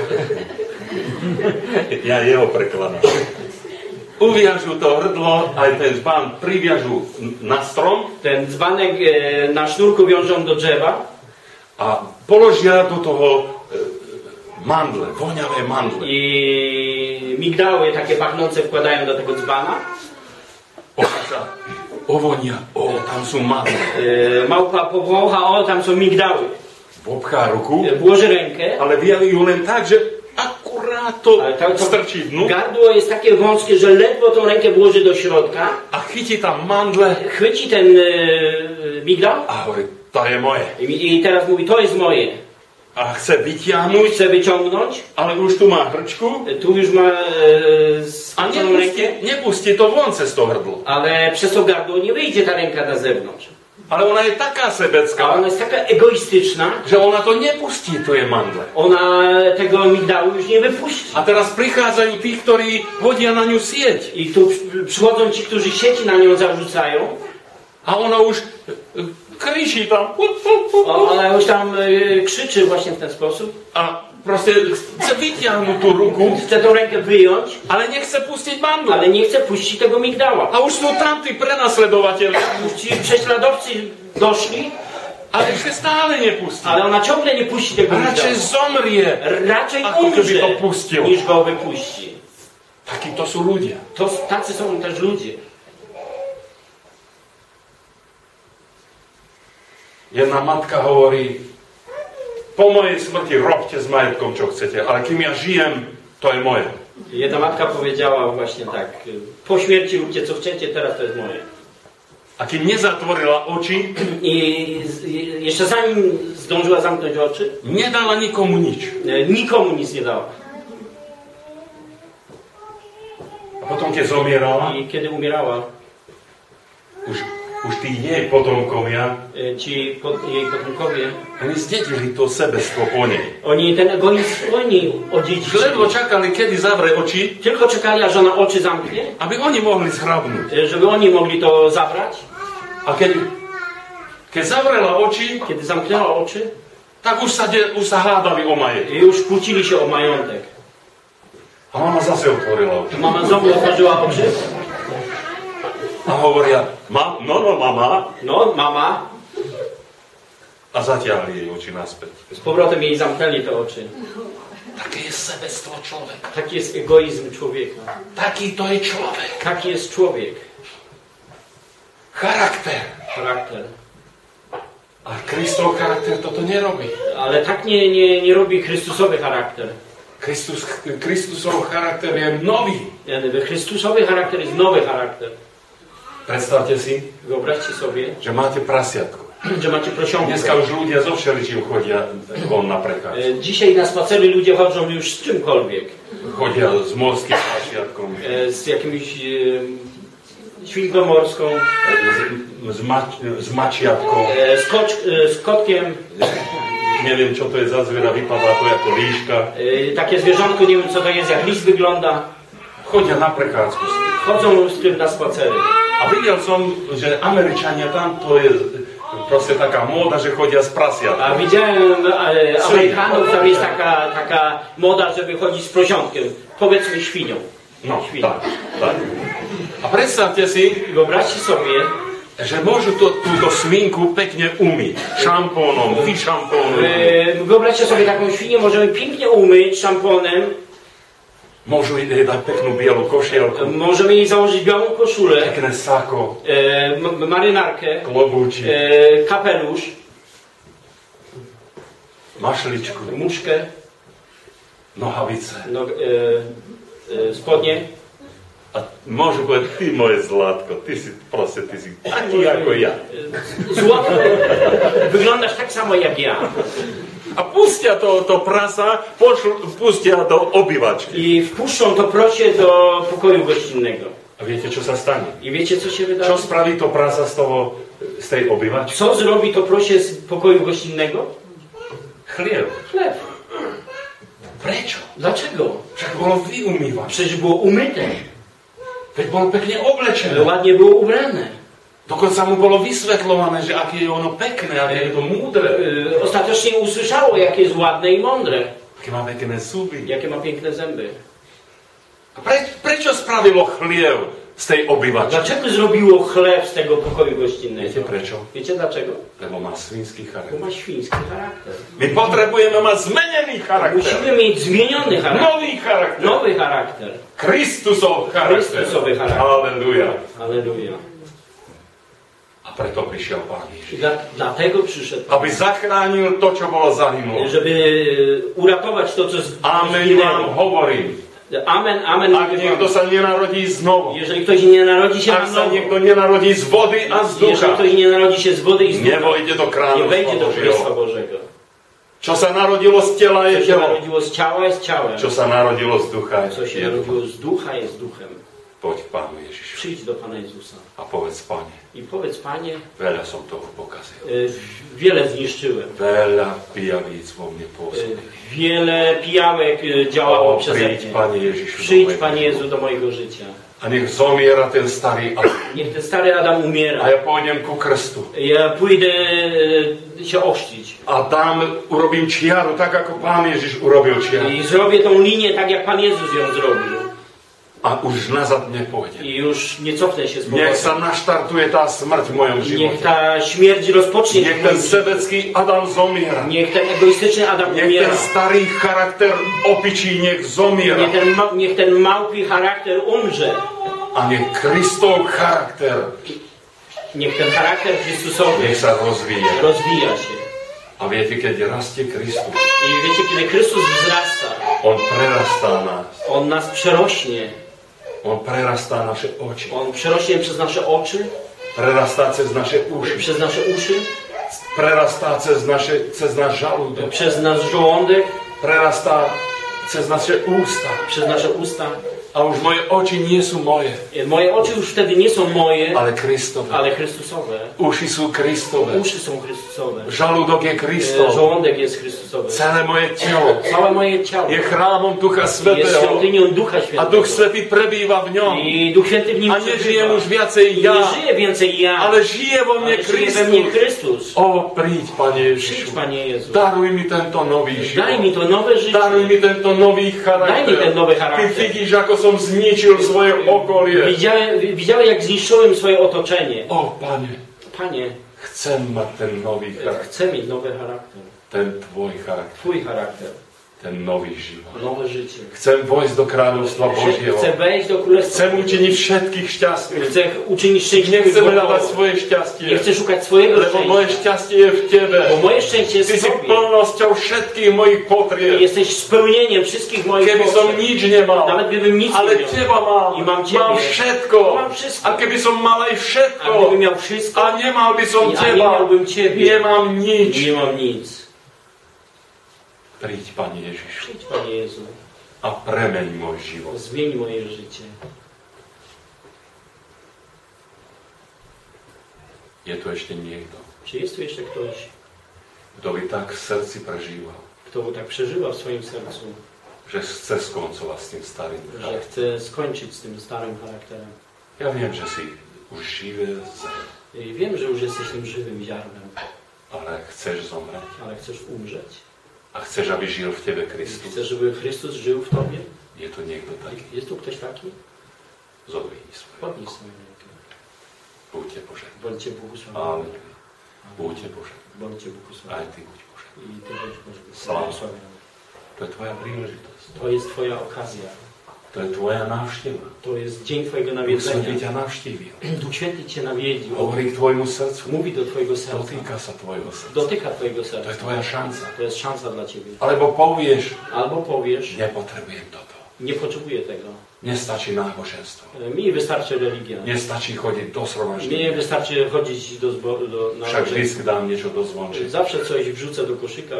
Speaker 1: Ja jeho prekladám. Uviažu to hrdlo, aj ten džbán priviažu na strom
Speaker 2: Ten dzbanek na sznurku wiążą do drzewa
Speaker 1: a položia do toho mandle, voňavé mandle.
Speaker 2: i migdały takie pachnące wkładają do tego dzbana.
Speaker 1: Opica, ovonia, tam sú mandle.
Speaker 2: Małpa powącha, o tam są migdały.
Speaker 1: Obchá ruku,
Speaker 2: Włoży rękę
Speaker 1: ale vyjaví ju len tak, že akurát tak to strčí dnu.
Speaker 2: Gardło jest takie wąskie, że ledwo tą rękę włoży do środka.
Speaker 1: A chytí tam mandle.
Speaker 2: Chwyci ten migdał.
Speaker 1: A hovorí, to je moje.
Speaker 2: I teraz mówi, to jest moje.
Speaker 1: A chce vytiahnuť,
Speaker 2: Chce wyciągnąć.
Speaker 1: ale už tu má hrčku.
Speaker 2: Tu już ma
Speaker 1: A
Speaker 2: skróconą rękę.
Speaker 1: nepustí to von cez to hrdlo.
Speaker 2: Ale przez to gardło nie wyjdzie ta ręka na zewnątrz.
Speaker 1: Ale ona je taká
Speaker 2: A
Speaker 1: sebecká,
Speaker 2: ona jest taka egoistyczna,
Speaker 1: že ona to nepustí, to je mandle.
Speaker 2: ona tego migdału już nie wypuści.
Speaker 1: A teraz prichádzajú tí, ktorí hodia na ňu sieť.
Speaker 2: I tu przychodzą ci, którzy sieci na nią zarzucają.
Speaker 1: A ona už kričí tam.
Speaker 2: Ona już tam krzyczy właśnie w ten sposób.
Speaker 1: A proste chce vytiahnuť tú ruku,
Speaker 2: Chce tą rękę wyjąć,
Speaker 1: ale nechce pustiť mandlu.
Speaker 2: ale nie chce puścić tego migdała.
Speaker 1: A už sú tam tí prenasledovateľi,
Speaker 2: Ci prześladowcy doszli,
Speaker 1: ale ešte stále nepustí.
Speaker 2: ale ona ciągle nie puści tego
Speaker 1: Radšej
Speaker 2: migdała.
Speaker 1: zomrie,
Speaker 2: Raczej
Speaker 1: ako keby
Speaker 2: umrze,
Speaker 1: to pustil.
Speaker 2: niż go wypuści.
Speaker 1: Takí to sú ľudia.
Speaker 2: Tacy są też ludzie.
Speaker 1: Jedna matka hovorí, po mojej smrti robte s majetkom, čo chcete, ale kým ja žijem, to je moje.
Speaker 2: Jedna matka powiedziała właśnie tak, po śmierci róbcie co chcecie, teraz to jest moje.
Speaker 1: A kým nezatvorila oči,
Speaker 2: I jeszcze zanim zdążyła zamknąć oczy,
Speaker 1: nedala nikomu nič.
Speaker 2: nikomu nic nie dała.
Speaker 1: A potom, keď zomierala,
Speaker 2: I kiedy umierała,
Speaker 1: už tí jej potomkovia,
Speaker 2: jej potomkowie,
Speaker 1: oni zdedili to sebectvo po nej.
Speaker 2: oni ten egoizm oni
Speaker 1: Ledvo
Speaker 2: odziedziczyli.
Speaker 1: čakali, kedy zavre oči,
Speaker 2: Tylko czekali, aż ona oczy zamknie,
Speaker 1: aby oni mohli zhrabnúť.
Speaker 2: żeby oni mogli to zabrać.
Speaker 1: A keď zavrela oči,
Speaker 2: Kiedy zamknęła oczy,
Speaker 1: tak už sa hádali o majetok.
Speaker 2: już kłócili się o majątek.
Speaker 1: A mama zase otvorila oči.
Speaker 2: Mama znowu otworzyła oczy.
Speaker 1: A hovoria, mama.
Speaker 2: No, mama.
Speaker 1: A zatiahli jej oči naspäť.
Speaker 2: Z powrotem jej zamknęli te oczy.
Speaker 1: Také je sebectvo človeka.
Speaker 2: Taki jest egoizm człowieka.
Speaker 1: Taký to je človek.
Speaker 2: Taki jest człowiek.
Speaker 1: Charakter.
Speaker 2: Charakter.
Speaker 1: A Kristov charakter toto nerobí.
Speaker 2: Ale tak nie robi Chrystusowy charakter.
Speaker 1: Kristusov charakter je nový.
Speaker 2: Chrystusowy charakter jest nowy charakter.
Speaker 1: Predstavte si,
Speaker 2: Wyobraźcie sobie,
Speaker 1: že máte prasiatko.
Speaker 2: że macie prosiąkę.
Speaker 1: Dneska už ľudia zo všeličím chodia von na prechádzku.
Speaker 2: Dzisiaj na spacery ludzie chodzą już z czymkolwiek.
Speaker 1: Chodia s morským prasiatkom,
Speaker 2: Z jakimś świnką morską,
Speaker 1: s mačiatkom.
Speaker 2: z kotkiem.
Speaker 1: Neviem, čo to je za zviera, vypadá to ako líška.
Speaker 2: Takie zwierzątko, nie wiem co to jest, jak lis wygląda.
Speaker 1: Chodia na prechádzku.
Speaker 2: Chodzą z tym na spacery.
Speaker 1: A videl som, že Američania tam to je proste taká móda, že chodia z prasiatkom.
Speaker 2: A widziałem Amerykanów, tam jest taka moda, żeby chodzić z prosiątkiem. Powiedzmy świnią.
Speaker 1: No,
Speaker 2: Świnią.
Speaker 1: tak. A predstavte si,
Speaker 2: Wyobraźcie sobie,
Speaker 1: že môžu túto svinku pekne umyť. Šampónom, vyšampónujú.
Speaker 2: wyobraźcie sobie taką świnię, możemy pięknie umyć szamponem,
Speaker 1: Môžu jej dať peknú bielu košielku,
Speaker 2: możemy jej założyć białą koszulę,
Speaker 1: pekné sako,
Speaker 2: marynarkę,
Speaker 1: klobúčik,
Speaker 2: kapelusz,
Speaker 1: mašličku,
Speaker 2: muszkę,
Speaker 1: nohavice.
Speaker 2: spodnie.
Speaker 1: A môžu povedať, ty moje zlatko, ty si taký ako ja.
Speaker 2: Złoto, wyglądasz tak samo jak ja.
Speaker 1: A pustia to prasa, pustia do obývačky.
Speaker 2: I wpuszczą to prosie do pokoju gościnnego.
Speaker 1: A viete, čo sa stane?
Speaker 2: I wiecie, co się wydarzy?
Speaker 1: Čo spraví to prasa z tej obývačky?
Speaker 2: Co zrobi to prosie z pokoju gościnnego?
Speaker 1: Chlieb.
Speaker 2: Chleb.
Speaker 1: Prečo?
Speaker 2: Dlaczego?
Speaker 1: Však bolo vyumývané.
Speaker 2: Przecież było umyte.
Speaker 1: Veď bolo pekne oblečené.
Speaker 2: Ładnie było ubrane.
Speaker 1: Dokonca mu bolo vysvetľované, že aké je ono pekné, aké je to múdre.
Speaker 2: Ostatecznie usłyszało, jakie jest ładne i mądre.
Speaker 1: Aké má pekné zuby.
Speaker 2: Jakie ma piękne zęby.
Speaker 1: A prečo spravilo chliev z tej obývačky?
Speaker 2: Dlaczego zrobiło chleb z tego pokoju gościnnego?
Speaker 1: Viete prečo?
Speaker 2: Wiecie dlaczego?
Speaker 1: Lebo má svinský
Speaker 2: Bo
Speaker 1: charakter.
Speaker 2: ma świński charakter.
Speaker 1: My potrebujeme mať zmenený charakter.
Speaker 2: Musimy mieć zmieniony charakter.
Speaker 1: Nový charakter.
Speaker 2: Nowy charakter.
Speaker 1: Kristusov charakter.
Speaker 2: Chrystusowy charakter.
Speaker 1: Halleluja.
Speaker 2: Halleluja.
Speaker 1: A preto prišiel Pán Ježiš.
Speaker 2: Dlatego przyszedł,
Speaker 1: Aby zachránil to, čo bolo zahynulo.
Speaker 2: żeby uratować to, co
Speaker 1: Amen
Speaker 2: zginęło.
Speaker 1: vám hovorím.
Speaker 2: Amen, amen.
Speaker 1: Ak niekto sa nenarodí znovu,
Speaker 2: Jeżeli ktoś nie narodzi się
Speaker 1: ak
Speaker 2: na
Speaker 1: sa
Speaker 2: nowo,
Speaker 1: niekto nenarodí z vody a z
Speaker 2: jeżeli
Speaker 1: ducha,
Speaker 2: ktoś nie narodzi się z wody i z ducha,
Speaker 1: nevojde do
Speaker 2: nie
Speaker 1: kráľovstva
Speaker 2: wejdzie do Królestwa
Speaker 1: Božieho.
Speaker 2: Bożego.
Speaker 1: Čo sa narodilo z tela je
Speaker 2: Co się
Speaker 1: telo.
Speaker 2: narodziło z ciała jest ciałem.
Speaker 1: Čo sa narodilo z ducha
Speaker 2: Co się
Speaker 1: je duch.
Speaker 2: narodziło z ducha jest duchem.
Speaker 1: Poď k Pánu Ježišu
Speaker 2: Przyjdź do Pana Jezusa
Speaker 1: a povedz, Pane,
Speaker 2: i powiedz, Panie,
Speaker 1: veľa som toho pokazil.
Speaker 2: wiele zniszczyłem.
Speaker 1: Veľa pijavíc vo mne pôsobí.
Speaker 2: Wiele pijałek działało przeze
Speaker 1: Príď,
Speaker 2: mnie.
Speaker 1: Pane Ježišu, do
Speaker 2: Przyjdź,
Speaker 1: mojego
Speaker 2: Panie Jezu,
Speaker 1: života.
Speaker 2: do mojego życia.
Speaker 1: A nech zomiera ten starý Adam.
Speaker 2: Niech ten stary Adam
Speaker 1: A
Speaker 2: umiera.
Speaker 1: ja pôjdem ku krstu.
Speaker 2: Ja pójdę się ochrzcić.
Speaker 1: A tam urobím čiaru, tak ako Pán Ježiš urobil čiaru.
Speaker 2: I zrobię tą linię tak, jak Pan Jezus ją zrobił.
Speaker 1: A už nazad nepôjdem.
Speaker 2: I już nie cofnę się z
Speaker 1: Nech sa
Speaker 2: powrotem.
Speaker 1: naštartuje tá smrť v mojom
Speaker 2: Niech
Speaker 1: živote.
Speaker 2: ta śmierć rozpocznie się
Speaker 1: Nech
Speaker 2: w
Speaker 1: ten
Speaker 2: moim życiu.
Speaker 1: sebecký Adam zomiera.
Speaker 2: Niech ten egoistyczny Adam
Speaker 1: Nech
Speaker 2: umiera.
Speaker 1: ten starý charakter opičí nech zomiera.
Speaker 2: Niech ten małpi charakter umrze.
Speaker 1: A nech Kristov charakter
Speaker 2: Niech ten charakter Chrystusowy
Speaker 1: nech sa rozvíja.
Speaker 2: rozwija się.
Speaker 1: A viete, keď rastie Kristus,
Speaker 2: I wiecie, kiedy Chrystus wzrasta,
Speaker 1: On prerastá nás.
Speaker 2: On nas przerośnie.
Speaker 1: On prerastá naše oči.
Speaker 2: On przerośnie przez nasze oczy,
Speaker 1: Prerastá cez naše uši.
Speaker 2: przez nasze uszy,
Speaker 1: Prerastá cez náš žalúdok.
Speaker 2: przez nasz żołądek,
Speaker 1: Prerastá cez naše ústa.
Speaker 2: przez nasze usta.
Speaker 1: A už moje oči nie sú moje,
Speaker 2: Moje oczy już wtedy nie są moje,
Speaker 1: ale Kristove.
Speaker 2: ale Chrystusowe.
Speaker 1: Uši sú Kristove.
Speaker 2: Uszy są Chrystusowe.
Speaker 1: Žalúdok je Kristov.
Speaker 2: Żołądek jest Chrystusowy.
Speaker 1: Celé moje telo
Speaker 2: Całe moje ciało
Speaker 1: je chrámom Ducha
Speaker 2: jest
Speaker 1: Svätého.
Speaker 2: świątynią Ducha
Speaker 1: A
Speaker 2: Świętego.
Speaker 1: Duch Svätý prebýva v ňom.
Speaker 2: I Duch Święty w nim
Speaker 1: A nežijem
Speaker 2: przebywa.
Speaker 1: už viacej ja,
Speaker 2: Nie żyje więcej ja,
Speaker 1: ale žije vo mne
Speaker 2: ale żyje we mnie
Speaker 1: Kristus.
Speaker 2: Chrystus.
Speaker 1: O, príď, Pane
Speaker 2: Przyjdź,
Speaker 1: Ježišu.
Speaker 2: Panie Jezu.
Speaker 1: Daruj mi tento nový
Speaker 2: Daj mi
Speaker 1: život.
Speaker 2: to nowe życie.
Speaker 1: Daruj mi tento nový
Speaker 2: Daj mi ten
Speaker 1: charakter.
Speaker 2: nowy
Speaker 1: Ty
Speaker 2: charakter.
Speaker 1: vidíš, ako som zničil svoje okolie.
Speaker 2: Widziałem, jak zniszczyłem swoje otoczenie.
Speaker 1: O, Pane,
Speaker 2: Panie,
Speaker 1: chcem mať ten nový charakter.
Speaker 2: chcę mieć nowy charakter.
Speaker 1: Ten tvoj charakter.
Speaker 2: Twój charakter.
Speaker 1: Ten nový život.
Speaker 2: Nowe życie.
Speaker 1: Chcem vojsť do kráľovstva Božieho.
Speaker 2: Chcę wejść do Królestwa.
Speaker 1: Chcem učiniť všetkých šťastných.
Speaker 2: Chcę uczynić szczęśliwych
Speaker 1: Nechcem
Speaker 2: wokoło.
Speaker 1: hľadať svoje
Speaker 2: Nie
Speaker 1: šťastie,
Speaker 2: chcę szukać swojego
Speaker 1: lebo moje
Speaker 2: szczęścia.
Speaker 1: šťastie je v Tebe.
Speaker 2: Bo moje szczęście jest
Speaker 1: Ty
Speaker 2: w
Speaker 1: si
Speaker 2: Tobie.
Speaker 1: plnosťou všetkých mojich
Speaker 2: Ty
Speaker 1: potrieb.
Speaker 2: jesteś spełnieniem wszystkich moich
Speaker 1: Keby som
Speaker 2: potrzeb.
Speaker 1: nič nemal,
Speaker 2: Nawet gdybym nic
Speaker 1: ale
Speaker 2: nie miał.
Speaker 1: Teba mám.
Speaker 2: I mam Ciebie.
Speaker 1: Mám všetko.
Speaker 2: Mám všetko.
Speaker 1: A keby som mal aj
Speaker 2: A
Speaker 1: všetko,
Speaker 2: gdybym miał wszystko,
Speaker 1: a nemal by som
Speaker 2: a nie
Speaker 1: Teba,
Speaker 2: miałbym Ciebie,
Speaker 1: nemám nič.
Speaker 2: nie mam nic.
Speaker 1: Príď, Pane Ježišu,
Speaker 2: Przyjdź, Panie Jezu.
Speaker 1: a premeň môj život.
Speaker 2: Zmień moje życie.
Speaker 1: Je tu ešte niekto,
Speaker 2: Czy jest tu jeszcze ktoś,
Speaker 1: kto by tak v srdci prežíval,
Speaker 2: kto tak przeżywa w swoim sercu,
Speaker 1: že chce skoncovať s tým starým
Speaker 2: że
Speaker 1: charakterom?
Speaker 2: chce skończyć z tym starym charakterem?
Speaker 1: Ja viem, že si už živé zem,
Speaker 2: I wiem, że już jesteś tym żywym ziarnem,
Speaker 1: ale chceš zomrieť.
Speaker 2: ale chcesz umrzeć.
Speaker 1: A chceš, aby žil v tebe Kristus.
Speaker 2: Chcesz, żeby Chrystus żył w Tobie?
Speaker 1: Je tu niekto taký?
Speaker 2: Jest tu ktoś taki?
Speaker 1: Zodvihni svoje.
Speaker 2: Podnieś swoją rękę.
Speaker 1: Buďte požehnaní.
Speaker 2: Bądźcie błogosławieni.
Speaker 1: Aleluja. Buďte požehnaní.
Speaker 2: Bądźcie
Speaker 1: Aj
Speaker 2: błogosławieni.
Speaker 1: ty buď požehnaný.
Speaker 2: I Ty bądź
Speaker 1: Sláva.
Speaker 2: błogosławiony.
Speaker 1: To je tvoja príležitosť.
Speaker 2: To jest Twoja okazja.
Speaker 1: To je tvoja návšteva.
Speaker 2: To jest dzień Twojego
Speaker 1: Duch Svätý
Speaker 2: nawiedzenia.
Speaker 1: ťa navštívil.
Speaker 2: Duch Święty Cię nawiedził.
Speaker 1: Hovorí k tvojmu srdcu.
Speaker 2: Mówi do Twojego serca.
Speaker 1: Dotýka sa tvojho srdca.
Speaker 2: Dotyka Twojego
Speaker 1: To je
Speaker 2: serca.
Speaker 1: tvoja šanca.
Speaker 2: To jest szansa dla Ciebie.
Speaker 1: Alebo povieš,
Speaker 2: Albo powiesz,
Speaker 1: nepotrebujem toto.
Speaker 2: nie potrzebuję tego.
Speaker 1: Nestačí náboženstvo.
Speaker 2: Mi wystarczy religia.
Speaker 1: Nestačí chodiť do
Speaker 2: Mi
Speaker 1: zhromaždenia.
Speaker 2: wystarczy chodzić do zboru, na
Speaker 1: Však
Speaker 2: nabożeństwa.
Speaker 1: vždycky dám niečo do zvonček.
Speaker 2: Zawsze coś wrzucę do koszyka.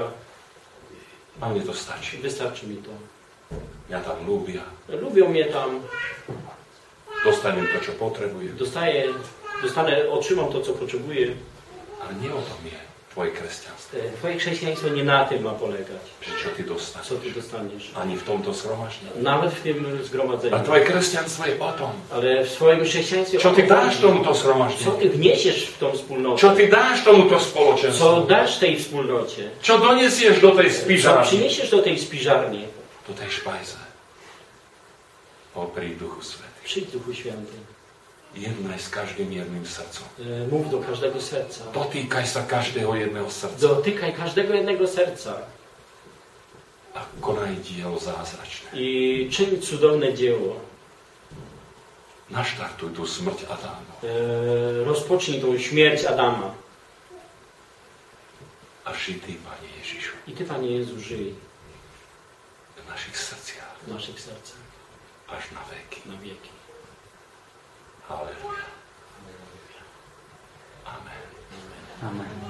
Speaker 1: A mne to stačí.
Speaker 2: Wystarczy mi to.
Speaker 1: Mňa tam ľúbia.
Speaker 2: Lubią mnie tam.
Speaker 1: Dostanem to, čo potrebujem.
Speaker 2: Otrzymam to, co potrzebuję.
Speaker 1: Ale nie o tom je tvoje kresťanstvo.
Speaker 2: Twoje chrześcijaństwo nie na tym ma polegać.
Speaker 1: Že čo ty dostaneš.
Speaker 2: Co Ty dostaniesz.
Speaker 1: Ani v tomto zhromaždení.
Speaker 2: Nawet w tym
Speaker 1: A
Speaker 2: zgromadzeniu.
Speaker 1: tvoje kresťanstvo je o tom.
Speaker 2: Ale w swoim chrześcijaństwie
Speaker 1: Čo ty dáš
Speaker 2: co
Speaker 1: tomuto zhromaždeniu?
Speaker 2: Ty wniesiesz w tą wspólnotę?
Speaker 1: Čo ty dáš tomuto
Speaker 2: Co
Speaker 1: spoločenstvu?
Speaker 2: dasz tej wspólnocie?
Speaker 1: Čo donesieš do tej
Speaker 2: Co
Speaker 1: spížarni?
Speaker 2: przyniesiesz do tej spiżarni?
Speaker 1: Do tej špajze. O, príď Duchu Svätý.
Speaker 2: Przyjdź, Duchu Święty.
Speaker 1: Jednaj s každým jedným srdcom.
Speaker 2: Mów do każdego serca.
Speaker 1: Dotýkaj sa každého jedného srdca.
Speaker 2: Dotykaj każdego jednego serca.
Speaker 1: A konaj dielo zázračné.
Speaker 2: I czyń cudowne dzieło.
Speaker 1: Naštartuj tú smrť Adáma.
Speaker 2: Rozpocznij tą śmierć Adama.
Speaker 1: A ži Ty, Pane Ježišu,
Speaker 2: I Ty, Panie Jezu, żyj
Speaker 1: v našich srdciach
Speaker 2: w naszych sercach
Speaker 1: až na veky.
Speaker 2: na wieki.
Speaker 1: Halleluja. Amen.
Speaker 2: Amen.